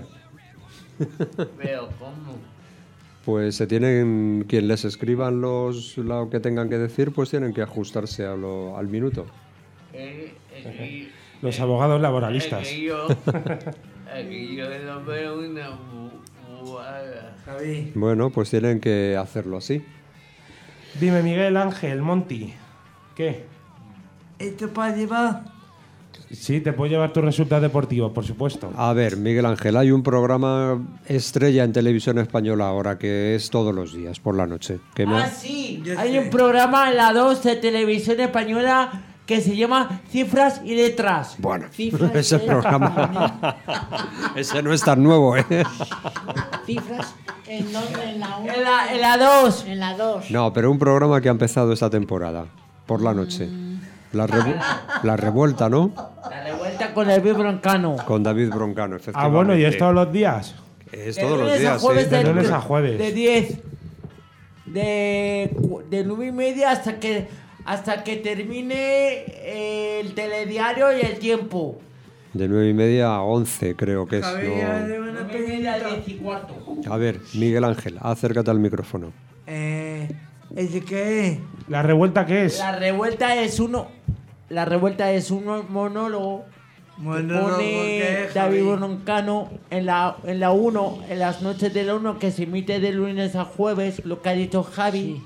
Pero, ¿cómo? Pues se tienen, quien les escriban los, lo que tengan que decir, pues tienen que ajustarse a lo- al minuto. Eh, aquí- Los abogados laboralistas. Aquí yo, aquí yo lo veo una bu- bobada. Javi. Bueno, pues tienen que hacerlo así. Dime, Miguel Ángel, Monty. ¿Qué? ¿Esto para llevar? Sí, te puedo llevar tus resultados deportivos, por supuesto. A ver, Miguel Ángel, hay un programa estrella en televisión española ahora que es todos los días por la noche. Que me Ah, ha- sí. Yo Hay sé. un programa en la dos de televisión española que se llama Cifras y Letras. Bueno, Cifras ese de- programa. Ese no es tan nuevo, ¿eh? Cifras en dónde, en la uno. En la, en la dos. En la dos. No, pero un programa que ha empezado esta temporada, por la noche. La, revu- la revuelta, ¿no? La revuelta con el Bill Broncano. Con David Broncano, Ah, efectivamente. bueno, ¿y es todos los días? Es De todos los lunes a días, jueves ¿eh? de de- lunes a jueves. De diez. De, cu- de nueve y media hasta que, hasta que termine el telediario y el tiempo. De nueve y media a once, creo que es. Javi, ¿no? de una nueve y media a pregunta. diez y cuarto. A ver, Miguel Ángel, acércate al micrófono. Eh, ¿Ese qué es? ¿La revuelta qué es? La revuelta es uno. La revuelta es un monólogo que Monólogo, pone ¿qué es, David Javi? Broncano en la en la uno, en las noches de la uno, que se emite de lunes a jueves, lo que ha dicho Javi.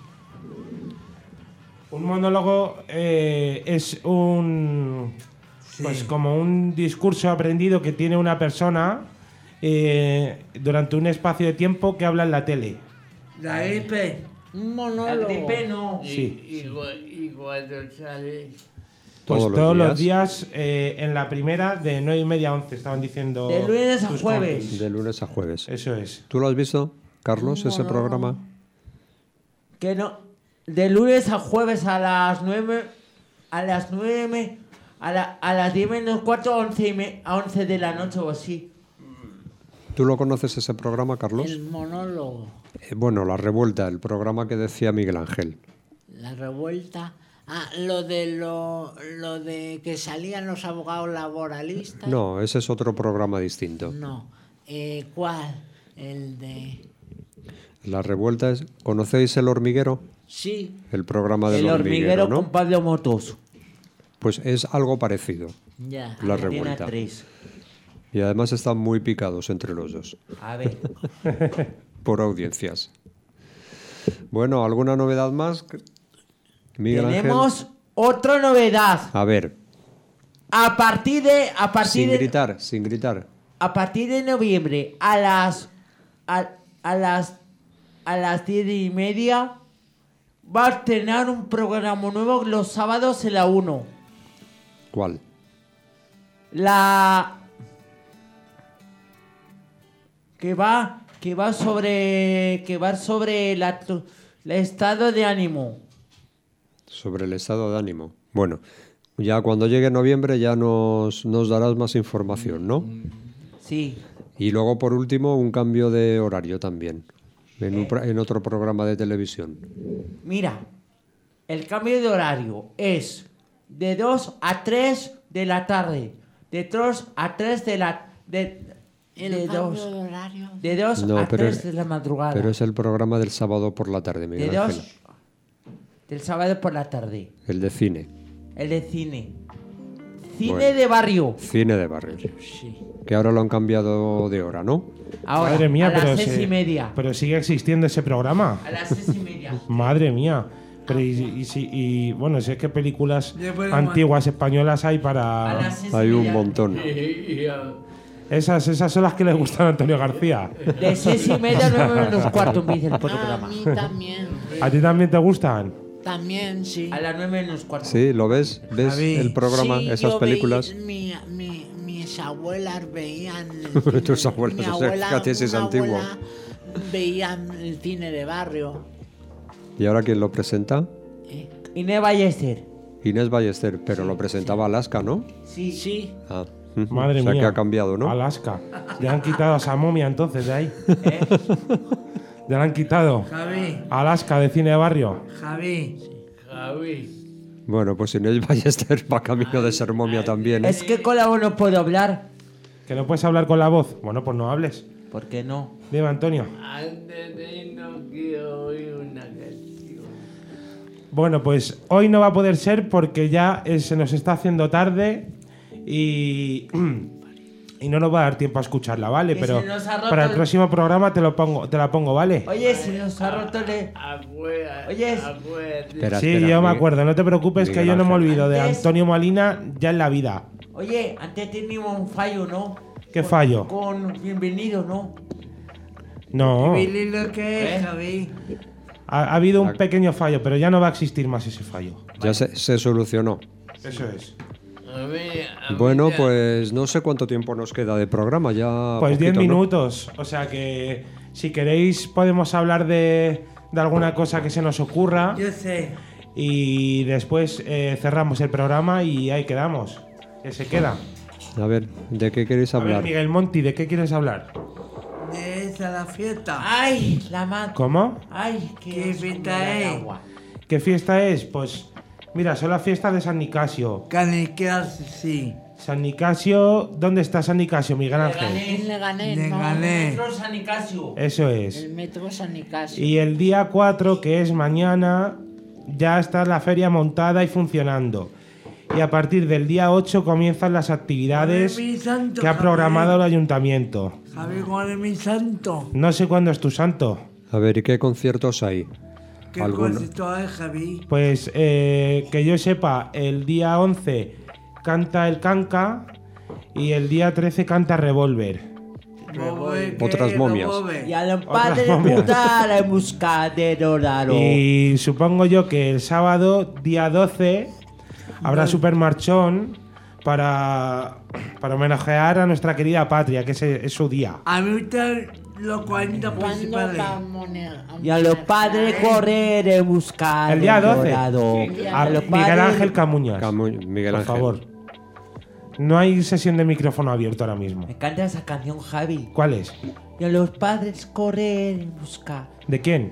Un monólogo eh, es un... Pues como un discurso aprendido que tiene una persona eh, durante un espacio de tiempo que habla en la tele. La gripe. Un La monólogo. gripe no. Y, Sí. y, cu- y cuando sale. Pues Todos todos, los los días, eh, en la primera de nueve y media a once, estaban diciendo... De lunes a tus jueves. compis. De lunes a jueves. Eso es. ¿Tú lo has visto, Carlos, ese No. programa? Que no. De lunes a jueves a las nueve. A las nueve. A, la, a las diez menos cuarto, once y me, a once de la noche o así. ¿Tú lo conoces ese programa, Carlos? El monólogo. Eh, bueno, La Revuelta, el programa que decía Miguel Ángel. La revuelta. Ah, lo de lo, lo de que salían los abogados laboralistas. No, ese es otro programa distinto. No. Eh, ¿Cuál? El de. La Revuelta es... ¿Conocéis El Hormiguero? Sí. El programa del El hormiguero ¿no? con Pablo Motos. Pues es algo parecido, Ya. La Antena Revuelta. tres. Y además están muy picados entre los dos, A ver. por audiencias. Bueno, ¿alguna novedad más? Miguel Tenemos Ángel. otra novedad. A ver, A partir de. A partir sin de. gritar, sin gritar. A partir de noviembre a las. A, a las. A las diez y media. Va a tener un programa nuevo los sábados en la uno. ¿Cuál? La. Que va. Que va sobre. Que va sobre la, el estado de ánimo. Sobre el estado de ánimo. Bueno, ya cuando llegue noviembre ya nos, nos darás más información, ¿no? Sí. Y luego, por último, un cambio de horario también, en, un pro- en otro programa de televisión. Mira, el cambio de horario es de dos a tres de la tarde. De dos a tres de la... De, El de cambio dos, de horario. de dos No, a pero- tres de la madrugada. Pero es el programa del sábado por la tarde, de Miguel dos Ángel. del sábado por la tarde. El de cine. El de cine. Cine Bueno. de barrio. Cine de barrio. Sí. Que ahora lo han cambiado de hora, ¿no? Ahora, Madre mía, a las pero, seis se- y media. pero sigue existiendo ese programa. A las seis y media. Madre mía. Pero y, y, si- y, bueno, si es que películas Ya podemos- antiguas españolas hay A para... las seis y Hay un media. montón. Y, y, ah, Esas, esas son las que le gustan a Antonio García. De seis y media a nueve menos cuarto empieza el A programa. mí también. ¿A ti también te gustan? También, sí. A las nueve menos cuarto. ¿Sí? ¿Lo ves? ¿Ves Javi. el programa, Sí, esas yo películas? veí- mi, mi, mis abuelas veían. el cine- Tus abuelas, mi o sea, abuela, fíjate si es una antiguo. abuela veían el cine de barrio. ¿Y ahora quién lo presenta? ¿eh? Inés Ballester. Inés Ballester, pero lo presentaba Alaska, ¿no? Sí. Sí. Ah. ujú. Madre o sea mía. que ha cambiado, ¿no? Alaska. Ya han quitado a esa momia entonces de ahí. ¿Eh? Ya la han quitado. Javi, Alaska de cine de barrio. Javi. Javi. Bueno, pues Inés Ballester va camino de ser momia también. ¿eh? Es que con la voz no puedo hablar. ¿Que no puedes hablar con la voz? Bueno, pues no hables. ¿Por qué no? Dime, Antonio. Antes de irnos quiero oír una canción. Bueno, pues hoy no va a poder ser porque ya eh, se nos está haciendo tarde y y no nos va a dar tiempo a escucharla, ¿vale? Y Pero se nos ha roto para el el- próximo programa te lo pongo, te la pongo, ¿vale? Oye, si nos ha roto le... Afuera. Oye, afuera. Espera, Sí, espera, yo me Miguel- acuerdo, no te preocupes que Miguel yo no me Ángel. olvido de Antes- Antonio Molina ya en la vida. Oye, antes teníamos un fallo, ¿no? ¿Qué Con- fallo? Con bienvenido, ¿no? No, Billy, lo que es, ¿Eh? Javi. ha, ha habido un pequeño fallo, pero ya no va a existir más ese fallo. Ya se, se solucionó. Eso es. A mí, a mí Bueno, ya- pues no sé cuánto tiempo nos queda de programa. Ya Pues diez poquito, ¿no? minutos. O sea que si queréis podemos hablar de, de alguna cosa que se nos ocurra Yo sé. y después eh, cerramos el programa y ahí quedamos. Que se queda. A ver, ¿de qué queréis A ver, hablar? Miguel Monti, ¿de qué quieres hablar? De esa la fiesta. ¡Ay, la man! ¿Cómo? ¡Ay, qué, ¿Qué asco fiesta me da el es? agua! ¿Qué fiesta es? Pues mira, son las fiestas de San Nicasio. Caniqueas, sí. San Nicasio, ¿dónde está San Nicasio, Miguel Ángel? En Leganés, Le ¿no? gané. Metro San Nicasio. Eso El es. metro San Nicasio. Y el día cuatro, que es mañana, ya está la feria montada y funcionando. Y a partir del día ocho comienzan las actividades ¿Cuál es mi santo, que ha Javi? programado el ayuntamiento. Javi, ¿cuál es mi santo? No sé cuándo es tu santo. A ver, ¿y qué conciertos hay? ¿Qué ¿Alguno? concierto hay, Javi? Pues eh, que yo sepa, el día once canta el Canca y el día trece canta Revolver. Bobe, ¿qué? Otras momias. Bobe. Y a los Otras padres momias. putar en busca de Dorado. Y supongo yo que el sábado, día doce, habrá supermarchón para, para homenajear a nuestra querida patria, que es, es su día. A mí me gustan los cuarenta ¿Cuándo principales. vamos a- Y a los padres correr en busca El día del doce. Dorado. A A los Miguel padres- Ángel Camuñas. Camu- Miguel por Ángel. favor. No hay sesión de micrófono abierto ahora mismo. Me encanta esa canción, Javi. ¿Cuál es? Y a los padres correr en busca. ¿De quién?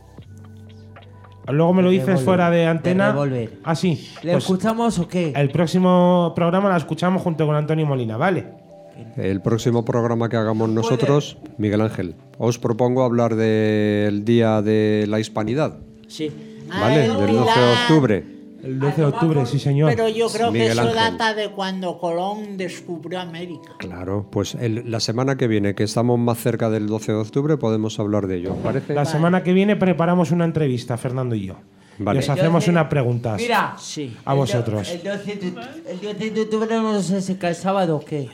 Luego me lo De dices Revolver. fuera de De antena. Revolver. Ah, sí. ¿Le Pues escuchamos o qué? el próximo programa la escuchamos junto con Antonio Molina, ¿vale? El próximo programa que hagamos nosotros, Miguel Ángel, os propongo hablar del Día de la Hispanidad, Sí. ¿vale? Ah, el Del doce de Pilar. octubre. El doce de octubre, sí señor. Pero yo creo que Miguel eso Ángel. data de cuando Colón descubrió América. Claro, pues el- la semana que viene, que estamos más cerca del doce de octubre, podemos hablar de ello, ¿os ¿parece? La semana que viene preparamos una entrevista, Fernando y yo. Vale. Y os hacemos Yo sé- unas preguntas. Mira, Sí. A vosotros. El doce de, el doce de octubre no sé si cae sábado o qué.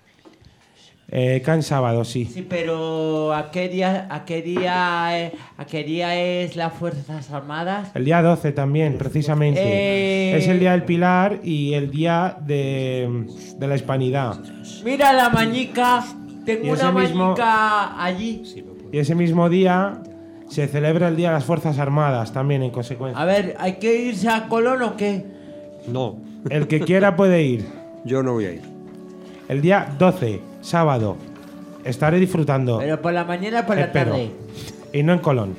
Eh, caen sábado, sí. Sí, pero ¿a qué día, a qué día, eh, a qué día es las Fuerzas Armadas? El día doce también, precisamente. Eh. Es el día del Pilar y el día de, de la Hispanidad. Mira la mañica, tengo Y ese una mismo- mañica allí. Y ese mismo día se celebra el Día de las Fuerzas Armadas también, en consecuencia. A ver, ¿hay que irse a Colón o qué? No, El que quiera puede ir. yo no voy a ir. El día doce, sábado. Estaré disfrutando. Pero por la mañana o por la Espero. tarde. Y no en Colón.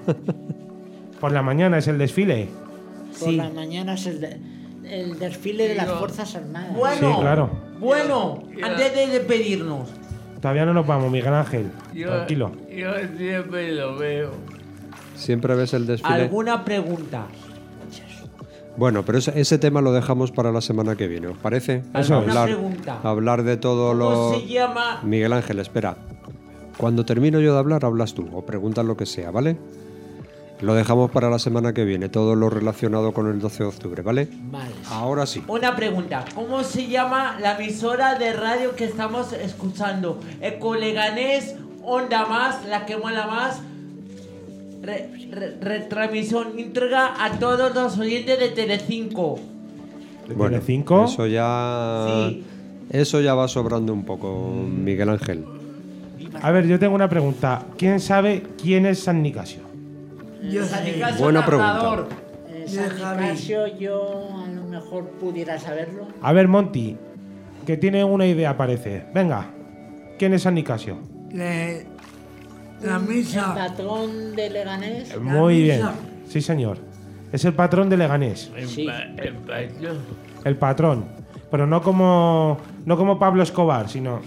Por la mañana es el desfile. Por Sí. la mañana es el, de- el desfile de las Fuerzas Armadas. Bueno, Sí, claro. bueno, antes de despedirnos, Todavía no nos vamos, Miguel Ángel. Yo, Tranquilo. yo siempre lo veo. Siempre ves el desfile. ¿alguna pregunta? Bueno, pero ese, ese tema lo dejamos para la semana que viene, ¿os parece? Eso es. ¿Alguna hablar, pregunta? hablar de todo ¿Cómo lo... se llama? Miguel Ángel, espera. Cuando termino yo de hablar, hablas tú o preguntas lo que sea, ¿vale? Lo dejamos para la semana que viene, todo lo relacionado con el doce de octubre, ¿vale? Vale. Ahora sí. Una pregunta, ¿cómo se llama la emisora de radio que estamos escuchando? Ecoleganés, Onda Más, la que mola más, re- re- retransmisión íntegra a todos los oyentes de Telecinco. ¿De Bueno, Telecinco? eso ya... Sí. Eso ya va sobrando un poco, Miguel Ángel. A ver, yo tengo una pregunta. ¿Quién sabe quién es San Nicasio? Yo San sé. Nicasio Buena narrador. Eh, Yo, San Javi. Nicasio, yo a lo mejor pudiera saberlo. A ver, Monty, que tiene una idea, parece. Venga, ¿quién es San Nicasio? Le- la El misa. patrón de Leganés. Eh, Muy bien. misa. Sí, señor. Es el patrón de Leganés. En Sí. pa- en pacho. El patrón. Pero no como, no como Pablo Escobar, sino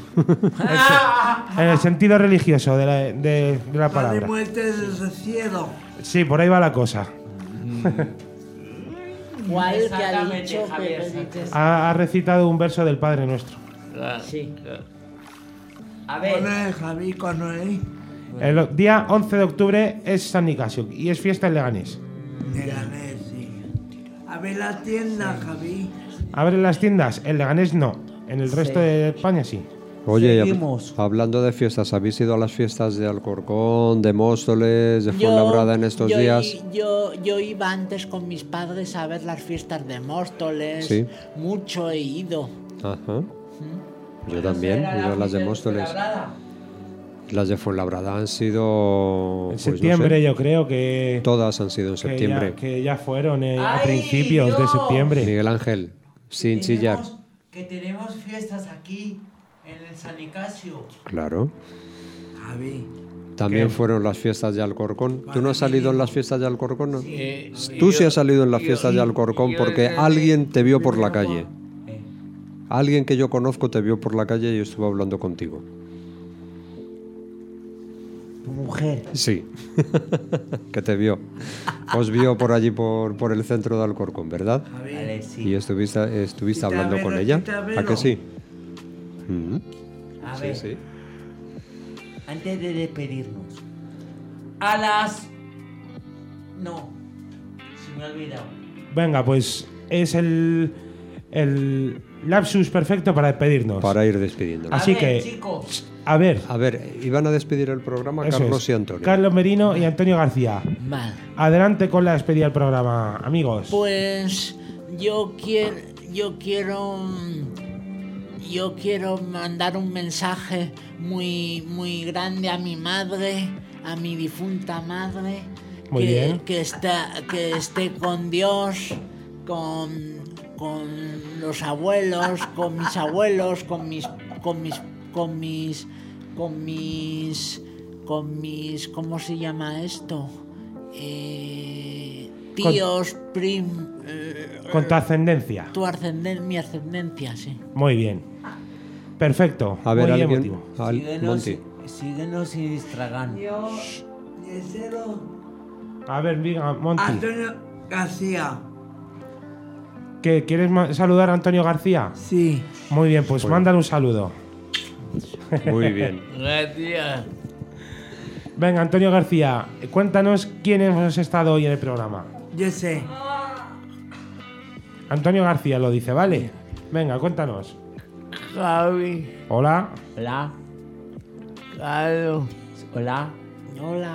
en el sentido religioso de la, de, de la Padre palabra. muerte desde el cielo. Sí, por ahí va la cosa. ¿Cuál que ha Exactamente, dicho Javier que Sánchez. dices? Ha, ha recitado un verso del Padre Nuestro. La- Sí. la- A ver. ¿Cuándo es, Javi? ¿Cuándo es? El día once de octubre es San Nicasio y es fiesta en Leganés. Leganés, sí. A ver la tienda, Javi. ¿Abren las tiendas? En Leganés no. En el resto Sí. de España sí. Oye, y hab- Seguimos. hablando de fiestas, ¿habéis ido a las fiestas de Alcorcón, de Móstoles, de Fuenlabrada en estos yo días? i- yo, yo iba antes con mis padres a ver las fiestas de Móstoles. Sí. Mucho he ido. Ajá. Yo también, he ido a las de Móstoles. Las de Fuenlabrada han sido... En pues, no septiembre sé, yo creo que, todas han sido en que, septiembre. ya, que ya fueron eh, a ¡Ay, principios de Dios! septiembre. Miguel Ángel, sin Que chillar. tenemos- Que tenemos fiestas aquí en el San Nicasio. Claro. Javi. También ¿Qué? fueron las fiestas de Alcorcón. ¿Tú no has salido en las fiestas de Alcorcón? No? Eh, Tú sí yo- has salido en las yo- fiestas de Alcorcón yo porque salí alguien te vio por la calle. Eh, Alguien que yo conozco te vio por la calle y estuvo hablando contigo. Tu mujer. Sí, que te vio. Os vio por allí, por, por el centro de Alcorcón, ¿verdad? Javi. Vale, sí. Y estuviste, estuviste Quita hablando velo, con ella. quita ¿A velo. que sí? Mm, A sí, ver, sí. antes de despedirnos. A las... No. Se me ha olvidado. Venga, pues es el, el lapsus perfecto para despedirnos. Para ir despidiendo. Así a ver, que- chicos. A ver, A ver, iban a despedir el programa eso Carlos es. y Antonio. Carlos Merino y Antonio García. Vale. Adelante con la despedida del programa, amigos. Pues yo quiero, yo quiero, yo quiero mandar un mensaje muy, muy grande a mi madre, a mi difunta madre, Muy que, bien. que está, que esté con Dios, con, con los abuelos, con mis abuelos, con mis, con mis, con mis, con mis, con mis, ¿cómo se llama esto? Eh, tíos, prim, eh, Con tu ascendencia. tu ascenden- mi ascendencia, sí. Muy bien. Perfecto. A ver, Muy alguien. emotivo. al- Síguenos, Monty. síguenos y distragan. Yo, tercero, A ver, diga, Monty. Antonio García. ¿Qué, ¿Quieres ma- saludar a Antonio García? Sí. Muy bien, pues Bueno. mándale un saludo. Muy bien. Gracias. Venga, Antonio García, cuéntanos quién hemos estado hoy en el programa. Yo sé. Antonio García lo dice, ¿vale? Venga, cuéntanos. Javi, Hola. Hola. Carlos, Hola. Hola.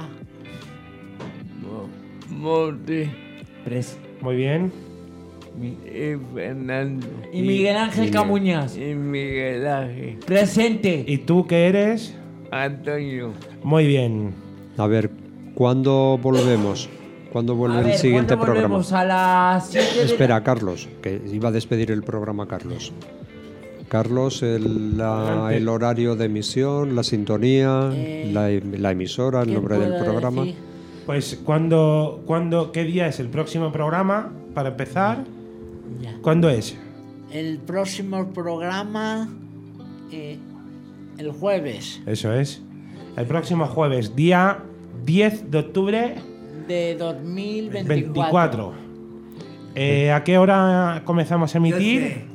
Mo- Monty Pres- Muy bien. Mi- y Fernando. Y Miguel Ángel y- Camuñas. Y Miguel Ángel. Presente. ¿Y tú qué eres? Antonio. Muy bien. A ver, ¿cuándo volvemos? ¿Cuándo A vuelve ver, el siguiente ¿cuándo programa? volvemos? A las siete de Espera, Carlos, que iba a despedir el programa Carlos. Carlos, el, la- Adelante. el horario de emisión, la sintonía, Eh, la, em- la emisora, el ¿Qué nombre del puedo programa. decir? Pues, ¿cuándo, cuándo, ¿qué día es el próximo programa? Para empezar, Ya. ¿cuándo es? El próximo programa, eh, el jueves Eso es. El próximo jueves, día diez de octubre, de dos mil veinticuatro. veinticuatro. Eh, ¿A qué hora comenzamos a Yo emitir? sé.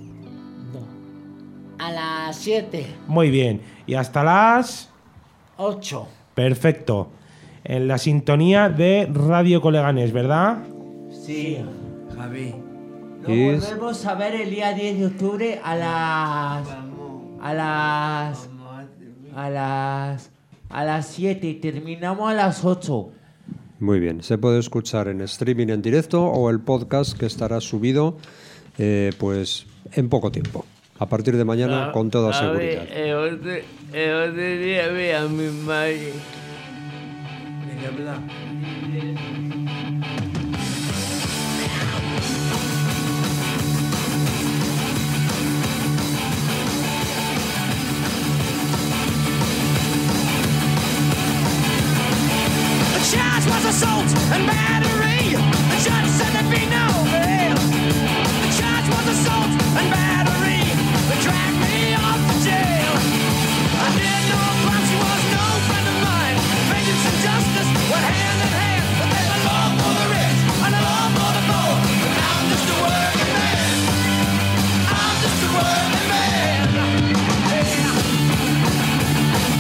A las siete, Muy bien. Y hasta las... ocho. Perfecto. En la sintonía de Radio Coleganes, ¿verdad? Sí. Javi. Nos Es- volvemos a ver el día diez de octubre a las. A las. A las. A las siete y terminamos a las ocho. Muy bien, se puede escuchar en streaming en directo o el podcast que estará subido eh, pues en poco tiempo. A partir de mañana con toda Javi, seguridad. El otro, el otro día vi a mi madre. ¿De qué habla? The charge was assault and battery. The judge said there'd be no bail. The charge was assault and battery. They dragged me off to jail. I did no crime, she was no friend of mine. Vengeance and justice went hand in hand. But there's a law for the rich and a law for the poor. And I'm just a working man. I'm just a working man. Yeah.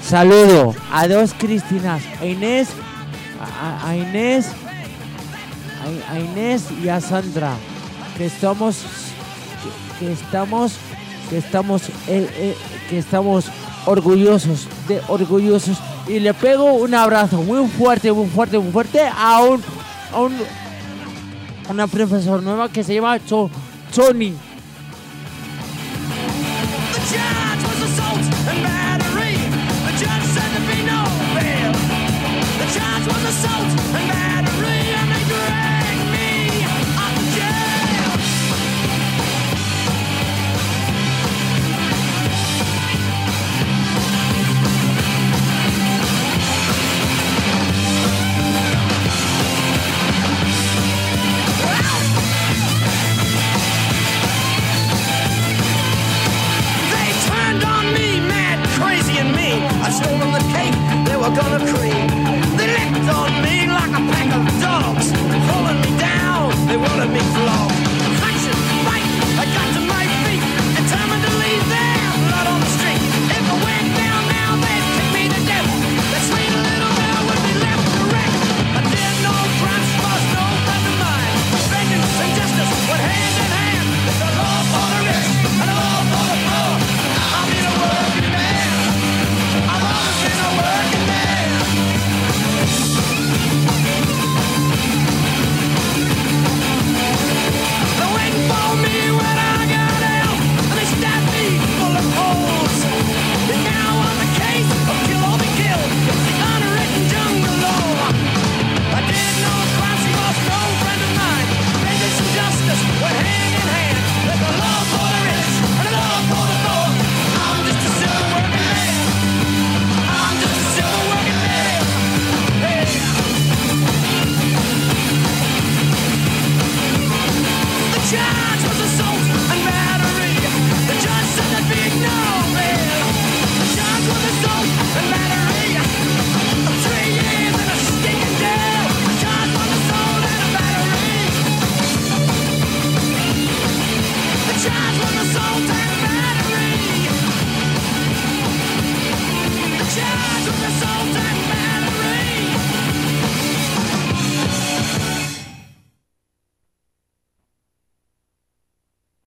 Saludo a dos Cristinas, a Inés, a, a Inés, a, a Inés y a Sandra, que estamos, que, que estamos, que estamos, eh, eh, que estamos orgullosos, de orgullosos. Y le pego un abrazo muy fuerte, muy fuerte, muy fuerte a un, a un, una profesora nueva que se llama Cho, Choni. I told them the cake they were gonna cream.